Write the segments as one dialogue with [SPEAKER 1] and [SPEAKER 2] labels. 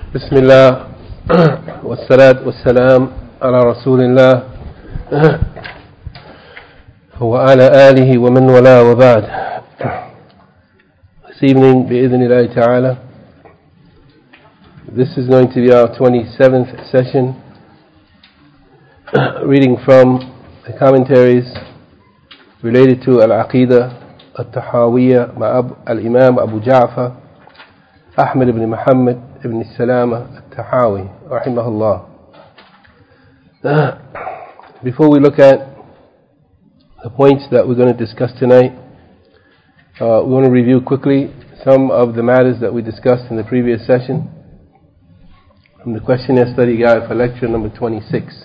[SPEAKER 1] بسم الله والصلاة والسلام على رسول الله وعلى آله ومن والاه وبعد. This evening, بإذن الله تعالى, this is going to be our 27th session, reading from the commentaries related to Al-Aqidah Al-Tahawiyya by Al-Imam Abu Ja'far Ahmad ibn Muhammad ibn Salama Al-Tahawi rahimahullah. Before we look at the points that we're going to discuss tonight, we want to review quickly some of the matters that we discussed in the previous session from the questionnaire study guide for lecture number 26.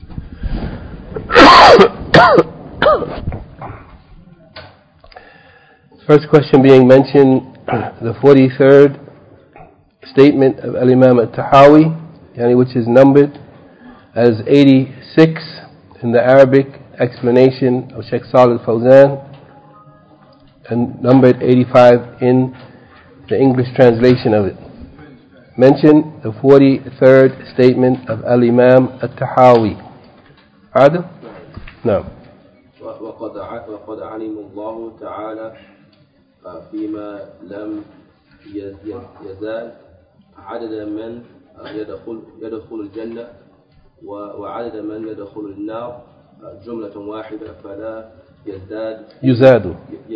[SPEAKER 1] First question being mentioned, the 43rd statement of Al-Imam Al-Tahawi, which is numbered as 86 in the Arabic explanation of Sheikh Salih Al-Fawzan and numbered 85 in the English translation of it. Mention the 43rd statement of Al-Imam Al-Tahawi. Adil? No.
[SPEAKER 2] وقد علم الله تعالى فيما لم يزال عدد من يدخل الجنة وعدد من يدخل النار جملة واحدة فلا يزاد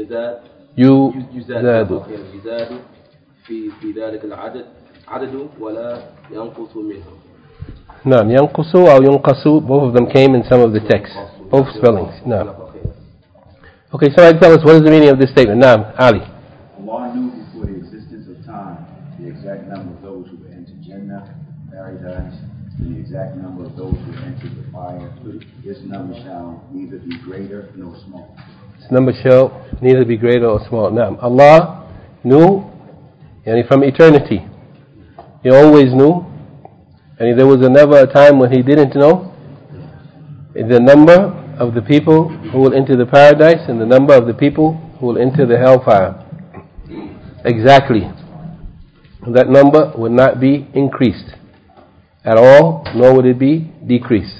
[SPEAKER 2] في ذلك العدد ولا ينقص منه.
[SPEAKER 1] نعم ينقص أو ينقص, both of them came in some of the texts, both spellings. نعم. Okay, somebody tell us what is the meaning of this statement. نعم Ali.
[SPEAKER 3] Allah knew before the existence of time the exact number of those who enter Jannah, paradise, and the exact number of those who enter the fire. This number shall neither be greater nor small.
[SPEAKER 1] This number shall neither be greater or small. Now, Allah knew, from eternity. He always knew, and there was never a time when He didn't know the number of the people who will enter the paradise and the number of the people who will enter the hellfire. Exactly. That number would not be increased at all, nor would it be decreased.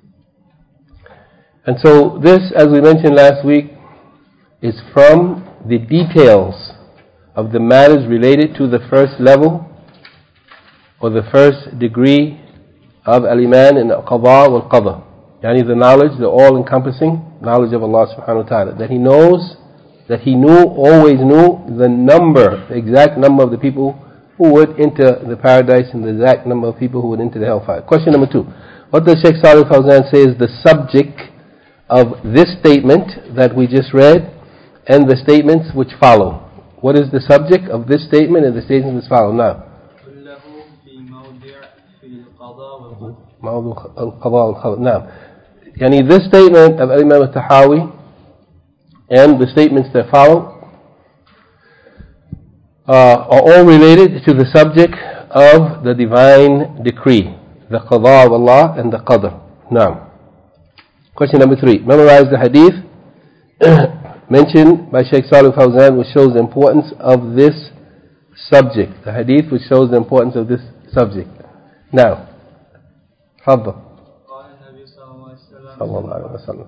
[SPEAKER 1] And so this, as we mentioned last week, is from the details of the matters related to the first level or the first degree of Al-Iman in Al-Qada wal-Qadar. The knowledge, the all-encompassing knowledge of Allah subhanahu wa ta'ala. That He knows, that He knew, always knew the number, the exact number of the people who would enter the paradise and the exact number of people who would enter the hellfire. Question number 2. What does Sheikh Salih Al-Fawzan say is the subject of this statement that we just read and the statements which follow? What is the subject of this statement and the statements which follow? Now. موضوع القضاء والقدر. نعم. This statement of Imam Al-Tahawi and the statements that follow are all related to the subject of the divine decree, the qada of Allah and the qadr. Now, question number 3. Memorize the hadith mentioned by Sheikh Salih Al-Fawzan, which shows the importance of this subject. The hadith which shows the importance of this subject. Now, تفضل.
[SPEAKER 4] قال النبي صلى الله عليه وسلم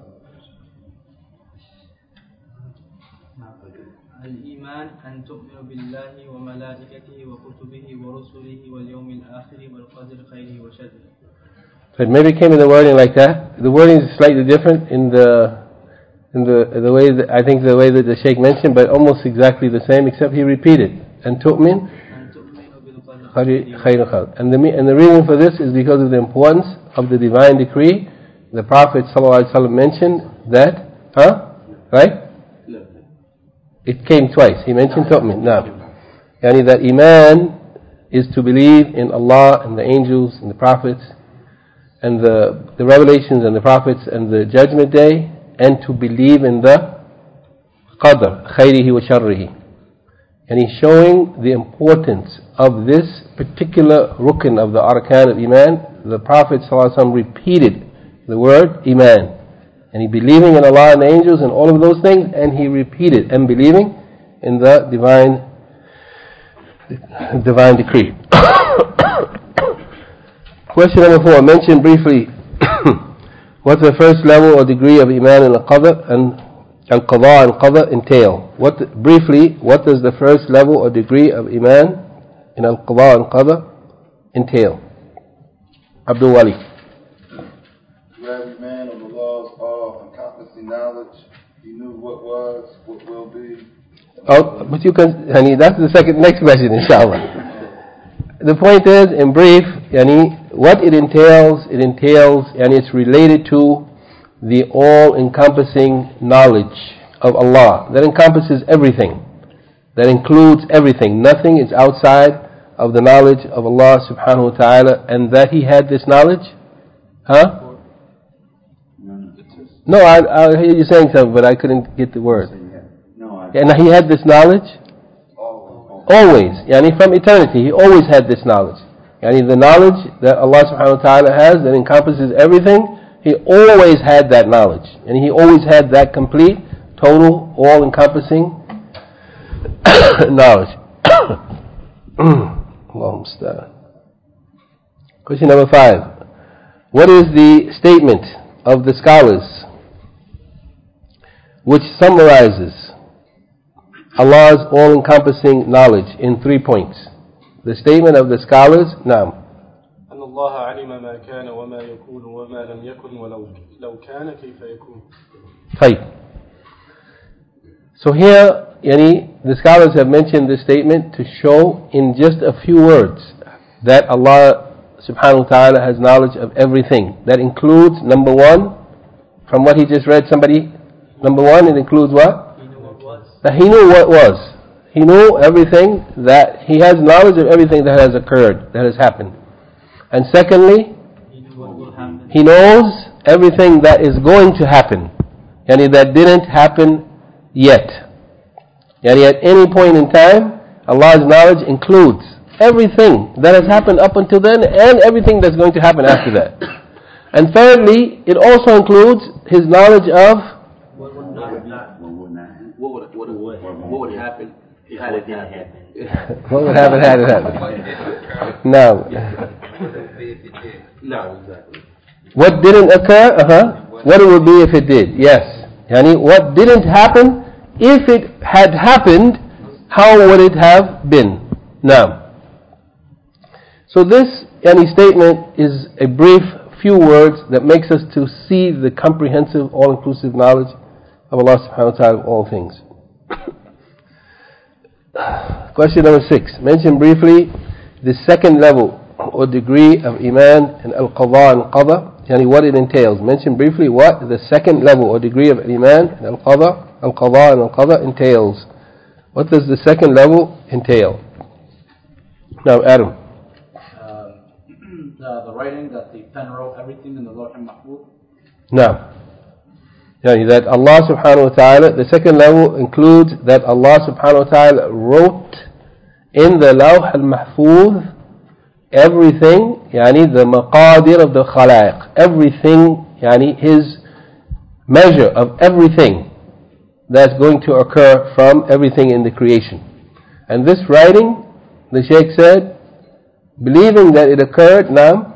[SPEAKER 4] الإيمان أن تؤمن بالله وملائكته وكتبه ورسله واليوم الآخر والقدر خيره وشره.
[SPEAKER 1] So it maybe came in the wording like that. The wording is slightly different in the way that, I think the way that the Sheikh mentioned, but almost exactly the same, except he repeated and tu'min. And the reason for this is because of the importance of the divine decree. The Prophet ﷺ mentioned that, right? It came twice. He mentioned tu'min. Now, that iman is to believe in Allah and the angels and the prophets and the revelations and the prophets and the judgment day, and to believe in the qadr, khayrihi wa sharrihi. And he's showing the importance of this particular rukn of the arkan of Iman. The Prophet ﷺ repeated the word Iman. And he believing in Allah and the angels and all of those things, and he repeated and believing in the divine decree. Question number 4. Mention briefly what the first level or degree of Iman and Al-Qadar and Al-Qadha and Qadar entail. Briefly, what does the first level or degree of Iman in Al-Qadha and Qadar entail? Abdul Wali.
[SPEAKER 5] You have Iman on the laws of encompassing knowledge. He knew what was, what will be.
[SPEAKER 1] Oh, but you can, yani, that's the next question, inshallah. The point is, in brief, yani, what it entails, and it's related to the all-encompassing knowledge of Allah. That encompasses everything. That includes everything. Nothing is outside of the knowledge of Allah subhanahu wa ta'ala, and that He had this knowledge? Huh? No, I hear you saying something, but I couldn't get the word. And He had this knowledge? Always. Yani from eternity, He always had this knowledge. Yani the knowledge that Allah subhanahu wa ta'ala has that encompasses everything, He always had that knowledge. And He always had that complete, total, all-encompassing knowledge. Question number 5. What is the statement of the scholars which summarizes Allah's all-encompassing knowledge in 3 points? The statement of the scholars, Naam.
[SPEAKER 6] أن الله علم ما كان وما يكون وما لم يكن ولو كان كيف يكون.
[SPEAKER 1] طيب. So here, the scholars have mentioned this statement to show in just a few words that Allah subhanahu wa ta'ala has knowledge of everything. That includes, number 1, from what he just read, somebody, number 1, it includes what? That He knew what was. He knew everything, that He has knowledge of everything that has occurred, that has happened. And secondly, He knows everything that is going to happen. Yani that didn't happen yet. Yani at any point in time, Allah's knowledge includes everything that has happened up until then and everything that's going to happen after that. And thirdly, it also includes His knowledge of
[SPEAKER 2] what would happen had it happened.
[SPEAKER 1] what would happen had it happened. No.
[SPEAKER 2] No, exactly.
[SPEAKER 1] What didn't occur? What it would be if it did? Yes. Yani what didn't happen? If it had happened, how would it have been? Now. So this statement is a brief few words that makes us to see the comprehensive, all-inclusive knowledge of Allah subhanahu wa ta'ala of all things. Question number 6. Mention briefly the second level or degree of Iman and Al-Qadha and Qadar. Yani what it entails. Mention briefly what the second level or degree of Iman and Al-Qadha and Al-Qadar entails. What does the second level entail? Now, Adam.
[SPEAKER 7] The writing that the pen wrote everything in the Lawh al-Mahfuz.
[SPEAKER 1] Now. Yani that Allah subhanahu wa ta'ala, the second level includes that Allah subhanahu wa ta'ala wrote in the Lawh al-Mahfuz everything, yani the maqadir of the khalaiq, everything, yani His measure of everything that's going to occur from everything in the creation. And this writing, the Shaykh said, believing that it occurred, now,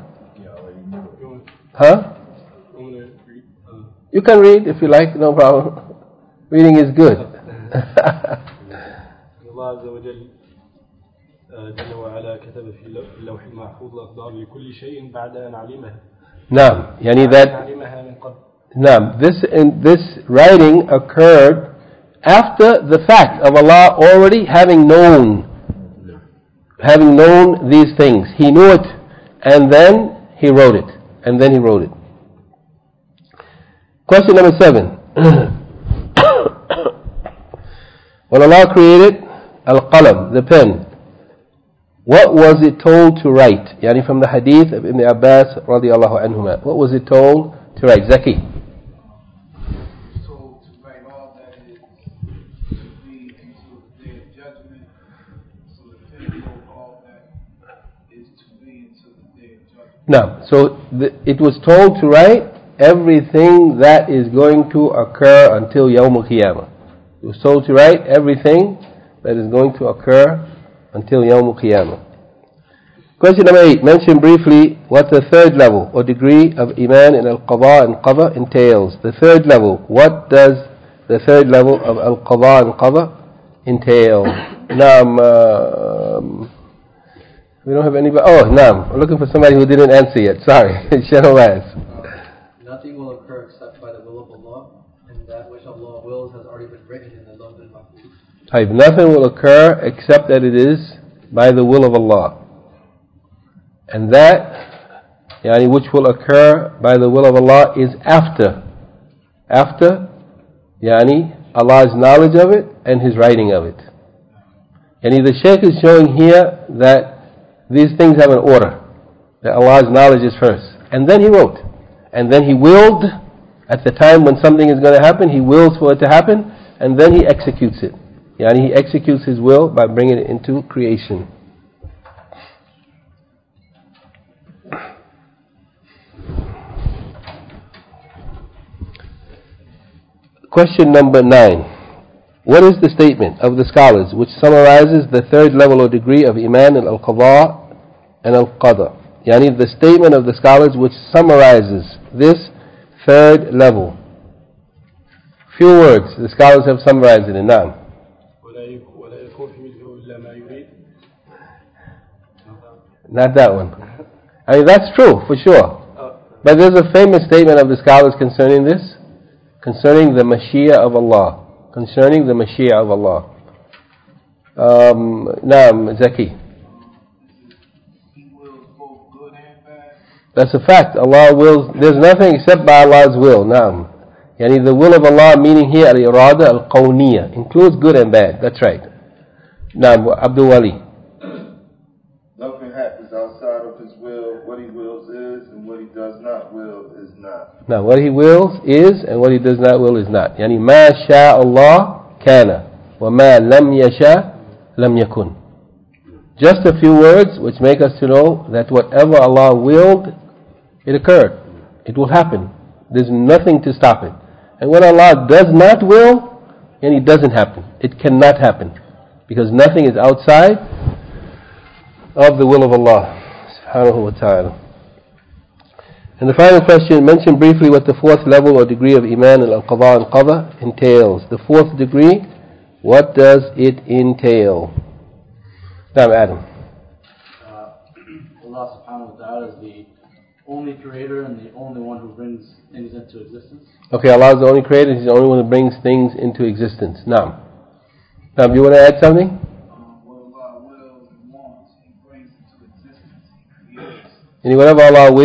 [SPEAKER 1] huh? You can read if you like, no problem. Reading is good.
[SPEAKER 6] الله عز وجل جل وعلا كتب في اللوح المحفوظ الأقدار لكل شيء بعد أن علمها.
[SPEAKER 1] نعم, يعني that.
[SPEAKER 6] علمها من قبل.
[SPEAKER 1] نعم, this writing occurred after the fact of Allah already having known these things. He knew it, and then He wrote it. Question number 7. When Allah created Al-Qalam, the pen, what was it told to write? Yani from the hadith of Ibn Abbas radiallahu anhuma. What was it told to write? Zaki.
[SPEAKER 5] Told to write all that is to be until the day of judgment. So the pen wrote all that is to be until the day of judgment.
[SPEAKER 1] No. So it was told to write everything that is going to occur until Yawm al-Qiyamah. It was told to write everything that is going to occur until Yawm al-Qiyamah. Question number 8. Mention briefly what the third level or degree of Iman in Al-Qada and Qadha entails. The third level. What does the third level of Al-Qada and Qadha entail? Naam. We don't have anybody. Oh, Naam. We're looking for somebody who didn't answer yet. Sorry. Shahwaz.
[SPEAKER 7] Nothing will occur except by the will of Allah, and that which Allah wills has already been written in the Lawh al-Mahfuz.
[SPEAKER 1] Nothing will occur except that it is by the will of Allah. And that, which will occur by the will of Allah is after Allah's knowledge of it and His writing of it. The Shaykh is showing here that these things have an order. That Allah's knowledge is first. And then He wrote. And then He willed, at the time when something is going to happen, He wills for it to happen, and then He executes it. He executes His will by bringing it into creation. Question number 9. What is the statement of the scholars which summarizes the third level or degree of Iman in Al-Qada and Al-Qadha? The statement of the scholars which summarizes this third level. Few words. The scholars have summarized it in Naam. Not that one. That's true, for sure. But there's a famous statement of the scholars concerning this. Concerning the Mashiach of Allah. Concerning the Mashiach of Allah. Naam, Zaki.
[SPEAKER 5] He wills both good and bad.
[SPEAKER 1] That's a fact. Allah wills. There's nothing except by Allah's will. Naam. The will of Allah, meaning here al-irada al-qawniyya, includes good and bad. That's right. Naam, Abdul Wali.
[SPEAKER 8] Nothing happens outside of His will. What He wills is, and what He does not will is not.
[SPEAKER 1] Now, what He wills is, and what He does not will is not. ما شاء الله كان, وما لم يشاء لم يكن. Just a few words which make us to know that whatever Allah willed, it occurred. It will happen. There's nothing to stop it. And what Allah does not will, it doesn't happen. It cannot happen. Because nothing is outside of the will of Allah subhanahu wa ta'ala. And the final question, mention briefly what the fourth level or degree of Iman in Al-Qada and Qadha entails. The fourth degree, what does it entail? Now, Adam.
[SPEAKER 7] Allah subhanahu wa ta'ala is the only creator and the only one who brings things into existence.
[SPEAKER 1] Okay, Allah is the only creator, He's the only one who brings things into existence. Now, do you want to add something?
[SPEAKER 5] What Allah wills and wants, He brings into existence. He creates.
[SPEAKER 1] Whatever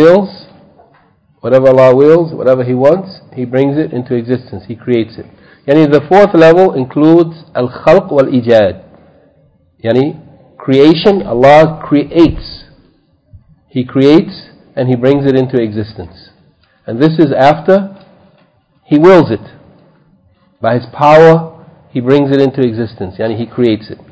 [SPEAKER 1] Allah wills, whatever He wants, He brings it into existence. He creates it. The fourth level includes al-khalq wal-ijad. Creation, Allah creates. He creates and He brings it into existence. And this is after He wills it. By His power, He brings it into existence. He creates it.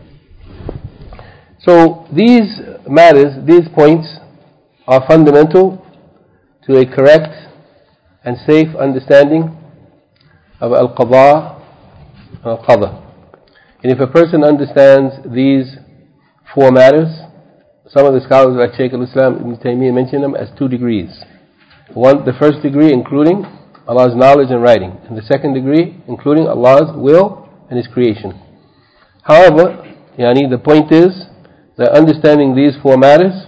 [SPEAKER 1] So these matters, these points are fundamental to a correct and safe understanding of Al-Qada and Al-Qadha. And if a person understands these four matters, some of the scholars like Shaykh al-Islam Ibn Taymiyyah mention them as 2 degrees. The first degree including Allah's knowledge and writing, and the second degree including Allah's will and His creation. However, the point is that understanding these 4 matters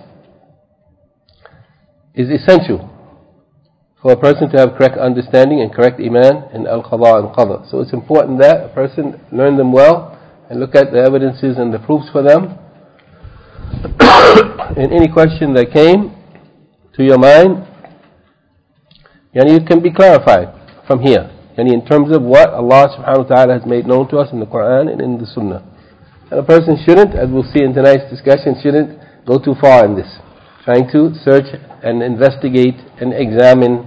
[SPEAKER 1] is essential for a person to have correct understanding and correct Iman in Al-Qada and Qadha. So it's important that a person learn them well and look at the evidences and the proofs for them. And any question that came to your mind, it can be clarified from here. In terms of what Allah subhanahu wa ta'ala has made known to us in the Quran and in the Sunnah. And a person shouldn't, as we'll see in tonight's discussion, shouldn't go too far in this. Trying to search and investigate and examine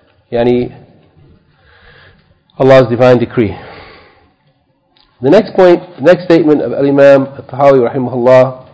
[SPEAKER 1] Allah's divine decree. The next point, next statement of Al-Imam Al-Tahawi rahimahullah,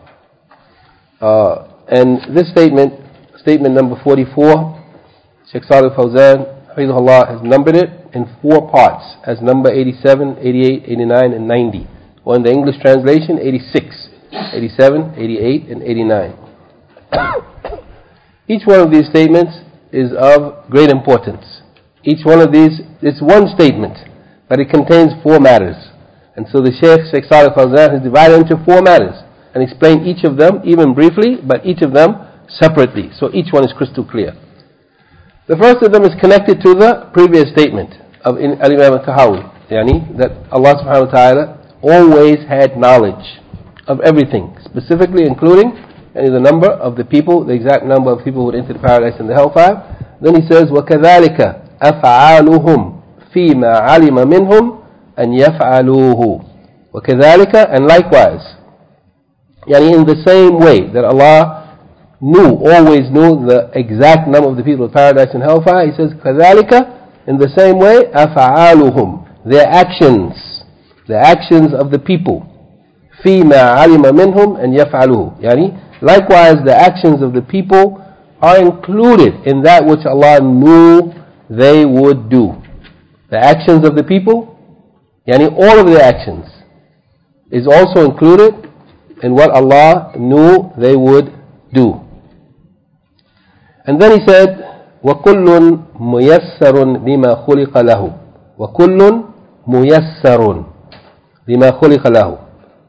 [SPEAKER 1] and this statement number 44, Shaykh Salih Fawzan rahimahullah has numbered it in 4 parts as number 87, 88, 89 and 90. Or in the English translation, 86, 87, 88 and 89. Each one of these statements is of great importance. Each one of these, it's one statement, but it contains 4 matters. And so the Sheikh Salih Fawzan has divided into 4 matters and explained each of them, even briefly, but each of them separately. So each one is crystal clear. The first of them is connected to the previous statement of Al-Imam Al-Tahawi, that Allah subhanahu wa ta'ala always had knowledge of everything, specifically including the number of the people, the exact number of people who would enter the paradise and the hellfire. Then he says, وَكَذَلِكَ أَفْعَالُهُمْ فِي مَا عَلِمَ مِنْهُمْ أَنْ يَفْعَلُوهُ. وَكَذَلِكَ, and likewise, in the same way that Allah always knew the exact number of the people of paradise and hellfire, he says, كَذَلِكَ, in the same way, أَفْعَالُهُمْ, their actions of the people, فِي مَا عَلِمَ مِنْهُمْ أَنْ يَفْعَلُوهُ. Likewise, the actions of the people are included in that which Allah knew they would do. The actions of the people, all of their actions, is also included in what Allah knew they would do. And then he said, وَكُلٌّ مُيَسَّرٌ لِمَا خُلِقَ لَهُ. وَكُلٌّ مُيَسَّرٌ لِمَا خُلِقَ لَهُ.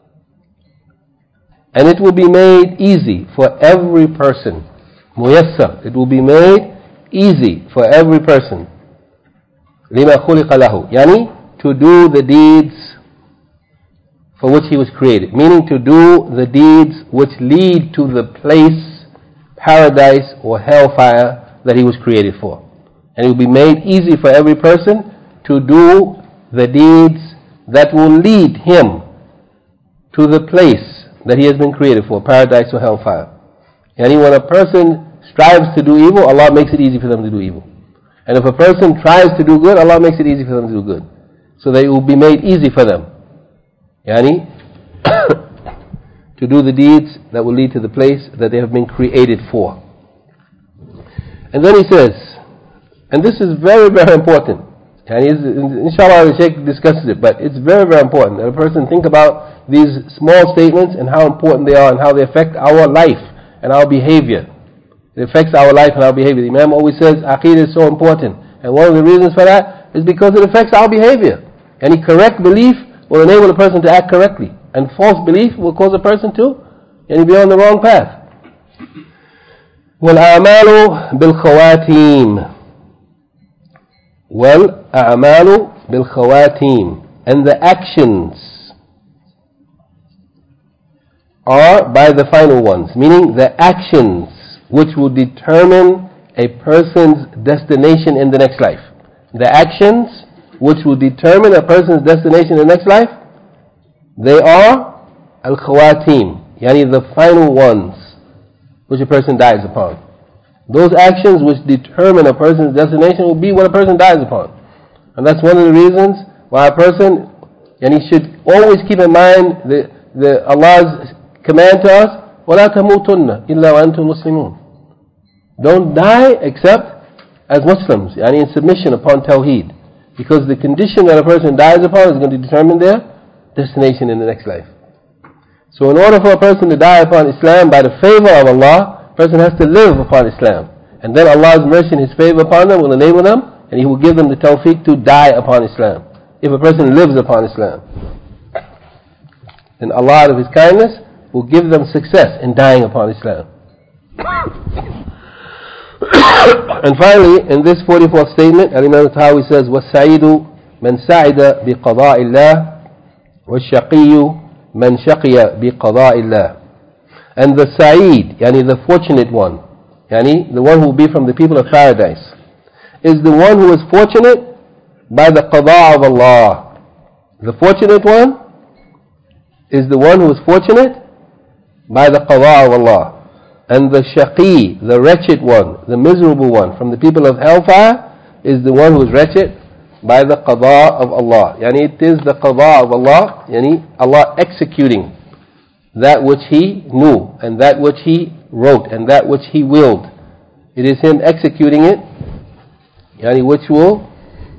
[SPEAKER 1] And it will be made easy for every person. Muyassar. It will be made easy for every person. Lima khuliqa lahu. To do the deeds for which he was created. Meaning to do the deeds which lead to the place, paradise or hellfire that he was created for. And it will be made easy for every person to do the deeds that will lead him to the place that he has been created for, paradise or hellfire. When a person strives to do evil, Allah makes it easy for them to do evil. And if a person tries to do good, Allah makes it easy for them to do good. So that it will be made easy for them. To do the deeds that will lead to the place that they have been created for. And then he says, and this is very, very important. Inshallah the Shaykh discusses it, but it's very, very important that a person think about these small statements and how important they are and how they affect our life and our behavior. It affects our life and our behavior. The Imam always says Aqeedah is so important, and one of the reasons for that is because it affects our behavior. Any correct belief will enable a person to act correctly, and false belief will cause a person to be on the wrong path. وَالْأَعْمَالُ بِالْخَوَاتِيمِ. وَالْأَعْمَالُ بِالْخَوَاتِيمِ. And the actions are by the final ones, meaning the actions which will determine a person's destination in the next life. The actions which will determine a person's destination in the next life, they are al-khawatim, the final ones which a person dies upon. Those actions which determine a person's destination will be what a person dies upon. And that's one of the reasons why a person, he should always keep in mind the Allah's command to us, وَلَا تَمُوتُنَّ إِلَّا وَأَنْتُمْ مُسْلِمُونَ. Don't die except as Muslims, in submission upon Tawheed. Because the condition that a person dies upon is going to determine their destination in the next life. So in order for a person to die upon Islam by the favor of Allah, a person has to live upon Islam. And then Allah's mercy and His favor upon them will enable them, and He will give them the tawfiq to die upon Islam. If a person lives upon Islam, then Allah out of His kindness will give them success in dying upon Islam. And finally, in this 44th statement, Al-Imam Al-Tahawi says, وَالسَّعِيدُ مَنْ سَعِدَ بِقَضَاءِ اللَّهِ وَالشَّقِيُّ مَنْ شَقِيَ بِقَضَاءِ اللَّهِ. And the Sa'id, the fortunate one, the one who will be from the people of paradise, is the one who is fortunate by the qada of Allah. The fortunate one is the one who is fortunate by the qada of Allah. And the shaqi, the wretched one, the miserable one from the people of hellfire, is the one who is wretched by the qada of Allah. It is the qada of Allah, Allah executing that which He knew, and that which He wrote, and that which He willed. It is Him executing it, which will,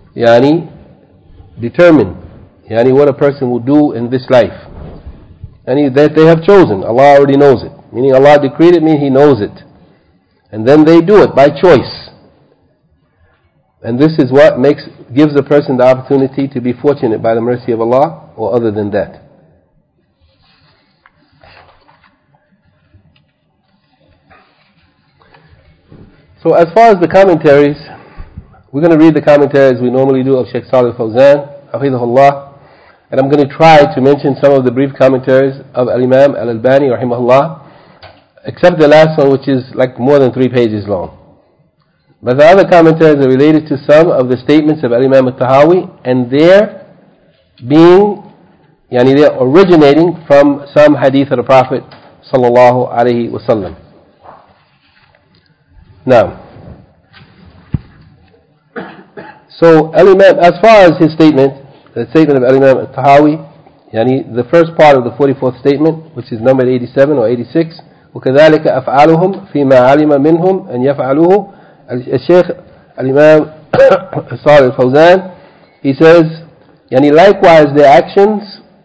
[SPEAKER 1] determine, what a person will do in this life. That they have chosen. Allah already knows it. Meaning Allah decreed it, meaning He knows it. And then they do it by choice. And this is what gives a person the opportunity to be fortunate by the mercy of Allah, or other than that. So as far as the commentaries, we're going to read the commentaries we normally do of Shaykh Salih Fawzan, Hafidhahullah, and I'm going to try to mention some of the brief commentaries of Al-Imam Al-Albani, rahimahullah, except the last one, which is like more than 3 pages long. But the other commentaries are related to some of the statements of Al-Imam Al-Tahawi, and they're originating from some hadith of the Prophet sallallahu alaihi wasallam. Now, so Al-Imam, as far as his statement, the statement of Al-Imam Al-Tahawi, the first part of the 44th statement, which is number 87 or 86, وكذلك أفعالهم فيما علم منهم أن يفعلوه. الشيخ الإمام صالح الفوزان, he says, likewise their actions,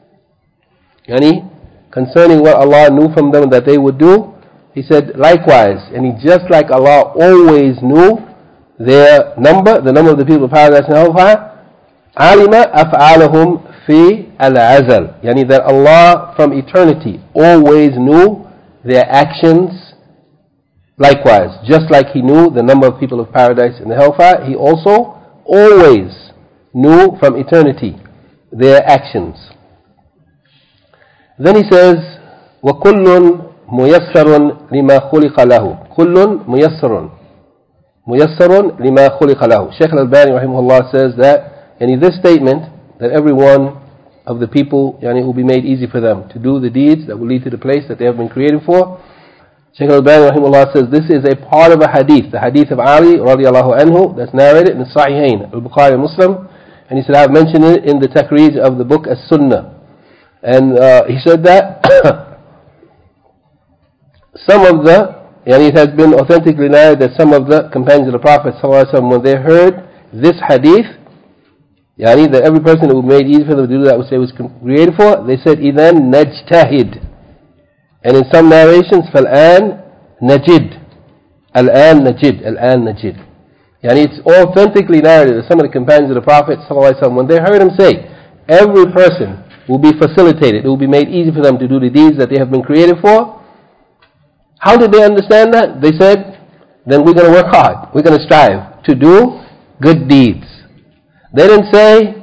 [SPEAKER 1] concerning what Allah knew from them that they would do, he said likewise, just like Allah always knew their number, the number of the people of paradise and hellfire, علم أفعالهم في الأزل, that Allah from eternity always knew their actions. Likewise, just like He knew the number of people of paradise and the hellfire, He also always knew from eternity their actions. Then he says, وَكُلٌّ مُيَسَّرٌ لِمَا خُلِقَ لَهُ. كُلٌّ مُيَسَّرٌ لِمَا خُلِقَ لَهُ. Shaykh Al-Albani rahimahullah says that, this statement, that every one of the people, will be made easy for them to do the deeds that will lead to the place that they have been created for. Shaykh Al-Albani rahimahullah says this is a part of a hadith, the hadith of Ali radiallahu anhu, that's narrated in the Sahihain, Al-Bukhari and Muslim. And he said, I have mentioned it in the taqreej of the book As-Sunnah. And he said that some of the, it has been authentically narrated that some of the companions of the Prophet ﷺ, when they heard this hadith, that every person who made easy for them to do that which they was created for, they said, إِذَنْ نَجْتَهِدْ. And in some narrations, فَالْآنْ نَجِدْ. الْآنْ نَجِدْ. الْآنْ نَجِدْ. It's authentically narrated that some of the companions of the Prophet ﷺ, when they heard him say, every person will be facilitated, it will be made easy for them to do the deeds that they have been created for. How did they understand that? They said, then we're going to work hard, we're going to strive to do good deeds. They didn't say,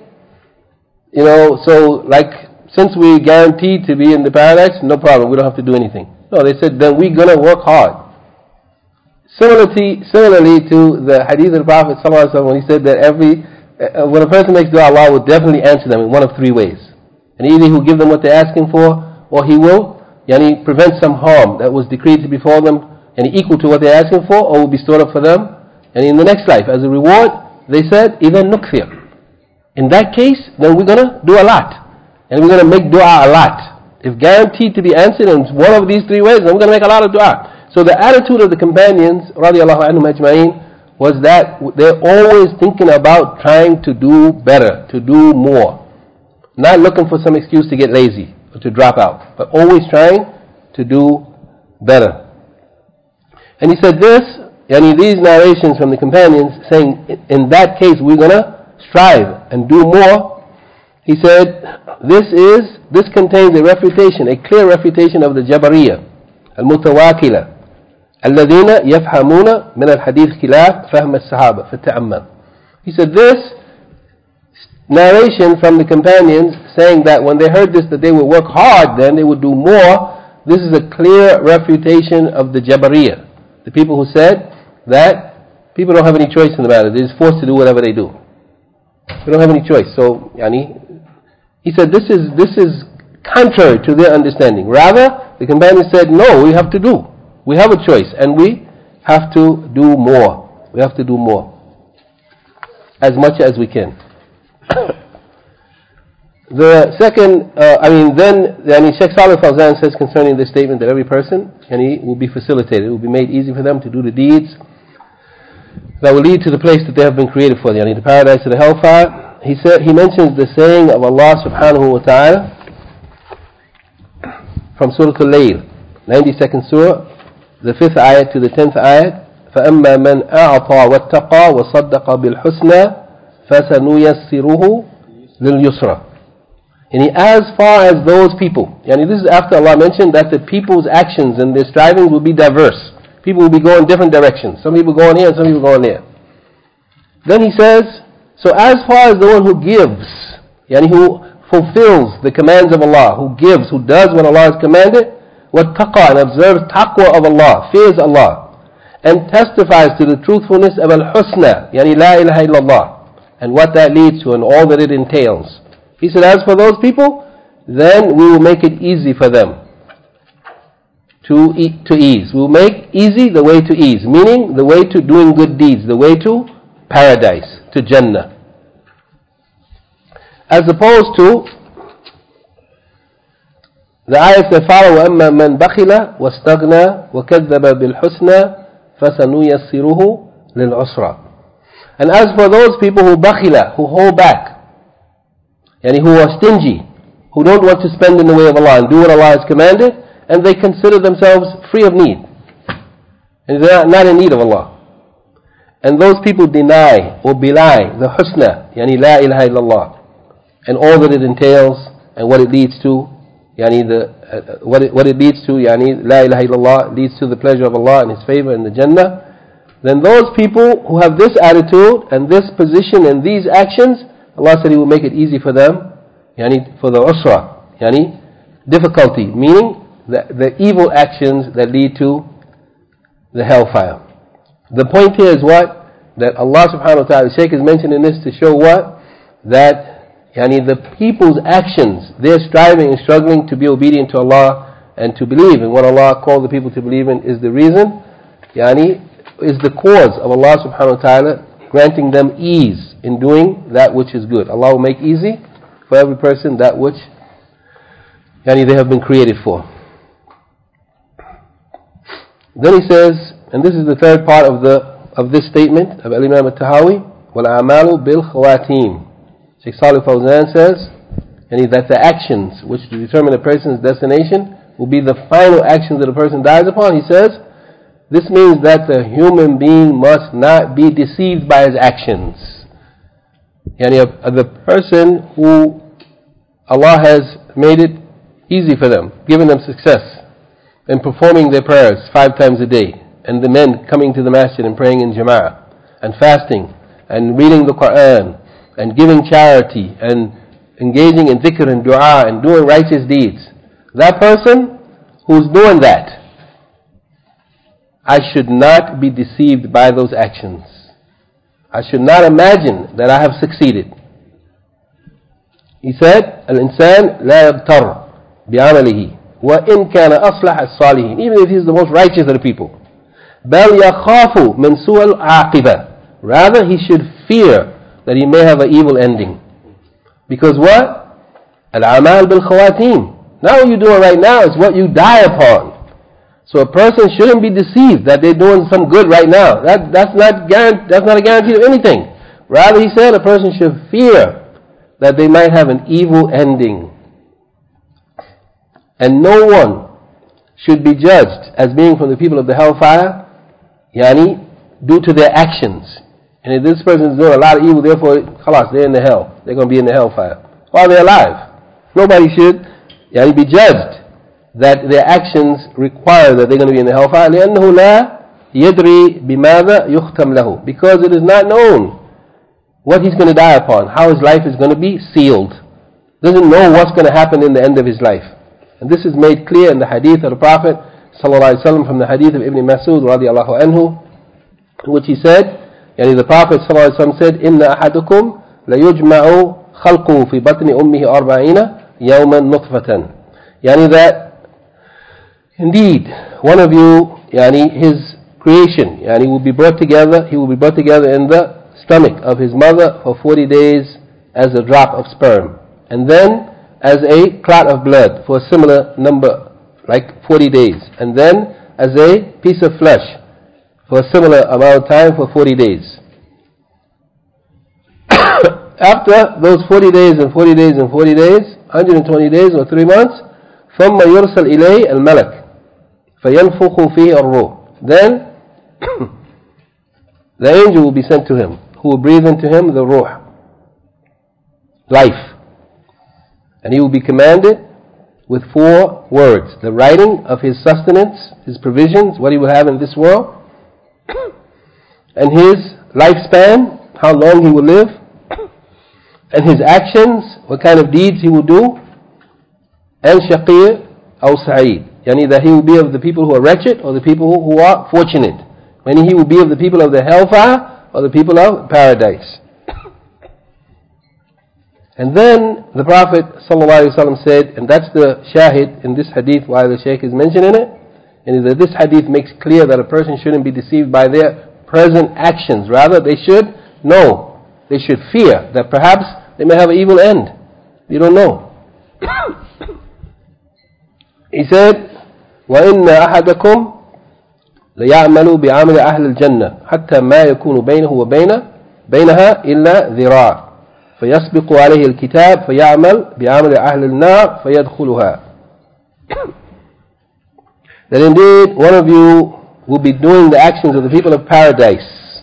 [SPEAKER 1] since we guaranteed to be in the paradise, no problem, we don't have to do anything. No, they said, then we're going to work hard. Similarly to the hadith of the Prophet ﷺ, when he said that when a person makes dua, Allah will definitely answer them in one of 3 ways. And either He will give them what they're asking for, or He will prevent some harm that was decreed to befall them, equal to what they're asking for, or will be stored up for them, and in the next life as a reward. They said, إِذَا نُكْثِرْ. In that case, then we're going to do a lot, and we're going to make dua a lot. If guaranteed to be answered in one of these 3 ways, then we're going to make a lot of dua. So the attitude of the companions, radiallahu anhum ajma'in, was that they're always thinking about trying to do better, to do more. Not looking for some excuse to get lazy or to drop out, but always trying to do better. And he said this, these narrations from the companions saying, in that case we're going to strive and do more. He said, this contains a refutation, a clear refutation of the Jabariyah, al-Mutawakila, الذين يفهمون من الحديث خلاف فهم الصحابة فتأمل. He said this narration from the companions saying that when they heard this that they would work hard, then they would do more. This is a clear refutation of the Jabariyah, the people who said that people don't have any choice in the matter, they're just forced to do whatever they do. They don't have any choice. So he said this is contrary to their understanding. Rather, the companions said, no, we have to do. We have a choice, and we have to do more. We have to do more, as much as we can. The second, then Shaykh Salih Fawzan says concerning this statement that every person will be facilitated, it will be made easy for them to do the deeds that will lead to the place that they have been created for, the paradise or the hellfire. He mentions the saying of Allah subhanahu wa ta'ala from Surah Al-Layl. 92nd surah, the 5th ayat to the 10th ayat. فَأَمَّا مَنْ أَعْطَى وَاتَّقَى وَصَدَّقَ بِالْحُسْنَى فَسَنُيَسِّرُهُ لِلْيُسْرَى. And as far as those people, this is after Allah mentioned that the people's actions and their strivings will be diverse. People will be going different directions. Some people going here and some people going there. Then he says, so as far as the one who gives, who fulfills the commands of Allah, who gives, who does what Allah has commanded, وَاتَّقَى, and observes taqwa of Allah, fears Allah, and testifies to the truthfulness of al-husna, la ilaha illallah, and what that leads to and all that it entails. He said, as for those people, then we will make it easy for them to ease. We will make easy the way to ease, meaning the way to doing good deeds, the way to paradise, to Jannah. As opposed to the ayahs that follow, وَأَمَّا مَنْ بَخِلَ وَاسْتَغْنَى وَكَذَّبَ بِالْحُسْنَى فَسَنُيَسِّرُهُ لِلْعُسْرَى. And as for those people who bakhila, who hold back, who are stingy, who don't want to spend in the way of Allah and do what Allah has commanded, and they consider themselves free of need, and they are not in need of Allah. And those people deny or belie the husna, la ilaha illallah, and all that it entails and what it leads to, what it leads to, la ilaha illallah leads to the pleasure of Allah and His favor in the Jannah. Then those people who have this attitude and this position and these actions, Allah said He will make it easy for them, for the usra, difficulty, meaning the evil actions that lead to the hellfire. The point here is what? That Allah subhanahu wa ta'ala, the Shaykh is mentioning this to show what? That the people's actions, their striving and struggling to be obedient to Allah and to believe in what Allah called the people to believe in is the reason, is the cause of Allah subhanahu wa ta'ala granting them ease in doing that which is good. Allah will make easy for every person that which they have been created for. Then he says, and this is the third part of this statement of Imam al-Tahawi, وَالْأَعْمَالُ بِالْخَوَاتِيمِ. Shaykh Salih Fawzan says, that the actions which determine a person's destination will be the final actions that a person dies upon. He says, this means that the human being must not be deceived by his actions. The person who Allah has made it easy for them, given them success in performing their prayers 5 times a day, and the men coming to the masjid and praying in jama'ah, and fasting, and reading the Quran, and giving charity, and engaging in dhikr and dua, and doing righteous deeds. That person who's doing that, I should not be deceived by those actions. I should not imagine that I have succeeded. He said, الإنسان لا يغتر بعمله وإن كان أصلح الصالحين. Even if he's the most righteous of the people. بل يخاف من سوء العاقبة. Rather, he should fear that he may have an evil ending. Because what? الأعمال بالخواتيم. Now what you're doing right now is what you die upon. So a person shouldn't be deceived that they're doing some good right now. That's not a guarantee of anything. Rather, he said, a person should fear that they might have an evil ending. And no one should be judged as being from the people of the hellfire, due to their actions. And if this person is doing a lot of evil, therefore, khalas, they're in the hell. They're going to be in the hellfire while they're alive. Nobody should be judged that their actions require that they're going to be in the hellfire. لأنه لا يدري بماذا يختم له. Because it is not known what he's going to die upon, how his life is going to be sealed. Doesn't know what's going to happen in the end of his life. And this is made clear in the hadith of the Prophet ﷺ, from the hadith of Ibn Mas'ud radiallahu anhu, in which he said, the Prophet ﷺ said, إِنَّ أَحَدُكُمْ لَيُجْمَعُ خَلْقُهُ فِي بَطْنِ أُمِّهِ 40 يَوْمًا نُطْفَةً. That indeed, one of you, his creation, will be brought together, he will be brought together in the stomach of his mother for 40 days as a drop of sperm. And then as a clot of blood for a similar number, like 40 days. And then as a piece of flesh for a similar amount of time for 40 days. After those 40 days and 40 days and 40 days, 120 days or 3 months, ثم يرسل إليه الملك. فَيَنْفُخُ فِيهِ الرُّوحِ. Then the angel will be sent to him, who will breathe into him the ruh, life. And he will be commanded with 4 words: the writing of his sustenance, his provisions, what he will have in this world, and his lifespan, how long he will live, and his actions, what kind of deeds he will do, and shaqir or sa'id, yani that he will be of the people who are wretched or the people who are fortunate, meaning he will be of the people of the hellfire or the people of paradise. And then the Prophet ﷺ said, and that's the shahid in this hadith, why the Shaykh is mentioning it, and that this hadith makes clear that a person shouldn't be deceived by their present actions. Rather, they should know, they should fear that perhaps they may have an evil end. You don't know. He said, وَإِنَّ أَحَدَكُمْ لَيَعْمَلُ بِعَمَلِ أَهْلِ الْجَنَّةِ حَتَّى مَا يَكُونُ بَيْنَهُ وَبَيْنَهَا إِلَّا ذِرَاعٌ فيسبق عليه الكتاب فيعمل بعمل أهل النار فيدخلها. That indeed one of you will be doing the actions of the people of paradise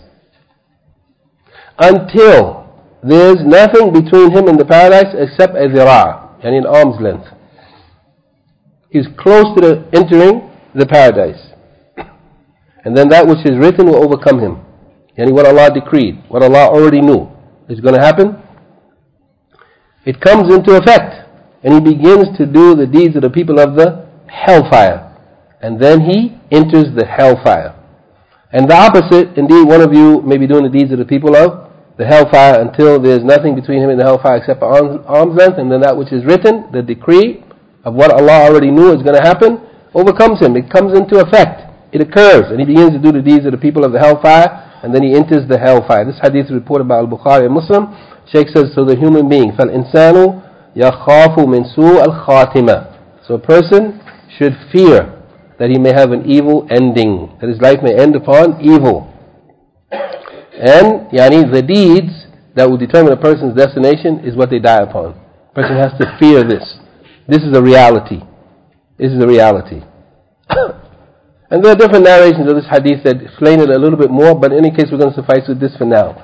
[SPEAKER 1] until there is nothing between him and the paradise except a dhira', and an arm's length. He's close to the entering the paradise, and then that which is written will overcome him. Yani what Allah decreed, what Allah already knew is going to happen, it comes into effect, and he begins to do the deeds of the people of the hellfire, and then he enters the hellfire. And the opposite, indeed one of you may be doing the deeds of the people of the hellfire until there is nothing between him and the hellfire except arm's length, and then that which is written, the decree of what Allah already knew is going to happen, overcomes him. It comes into effect, it occurs, and he begins to do the deeds of the people of the hellfire, and then he enters the hellfire. This hadith is reported by Al-Bukhari and Muslim. Shaykh says, so the human being, فَالْإِنسَانُ يَخَافُ مِنْ سُوءِ الْخَاتِمَةِ. So a person should fear that he may have an evil ending, that his life may end upon evil. And the deeds that will determine a person's destination is what they die upon. A person has to fear this. This is a reality. This is a reality. And there are different narrations of this hadith that explain it a little bit more, but in any case we're going to suffice with this for now.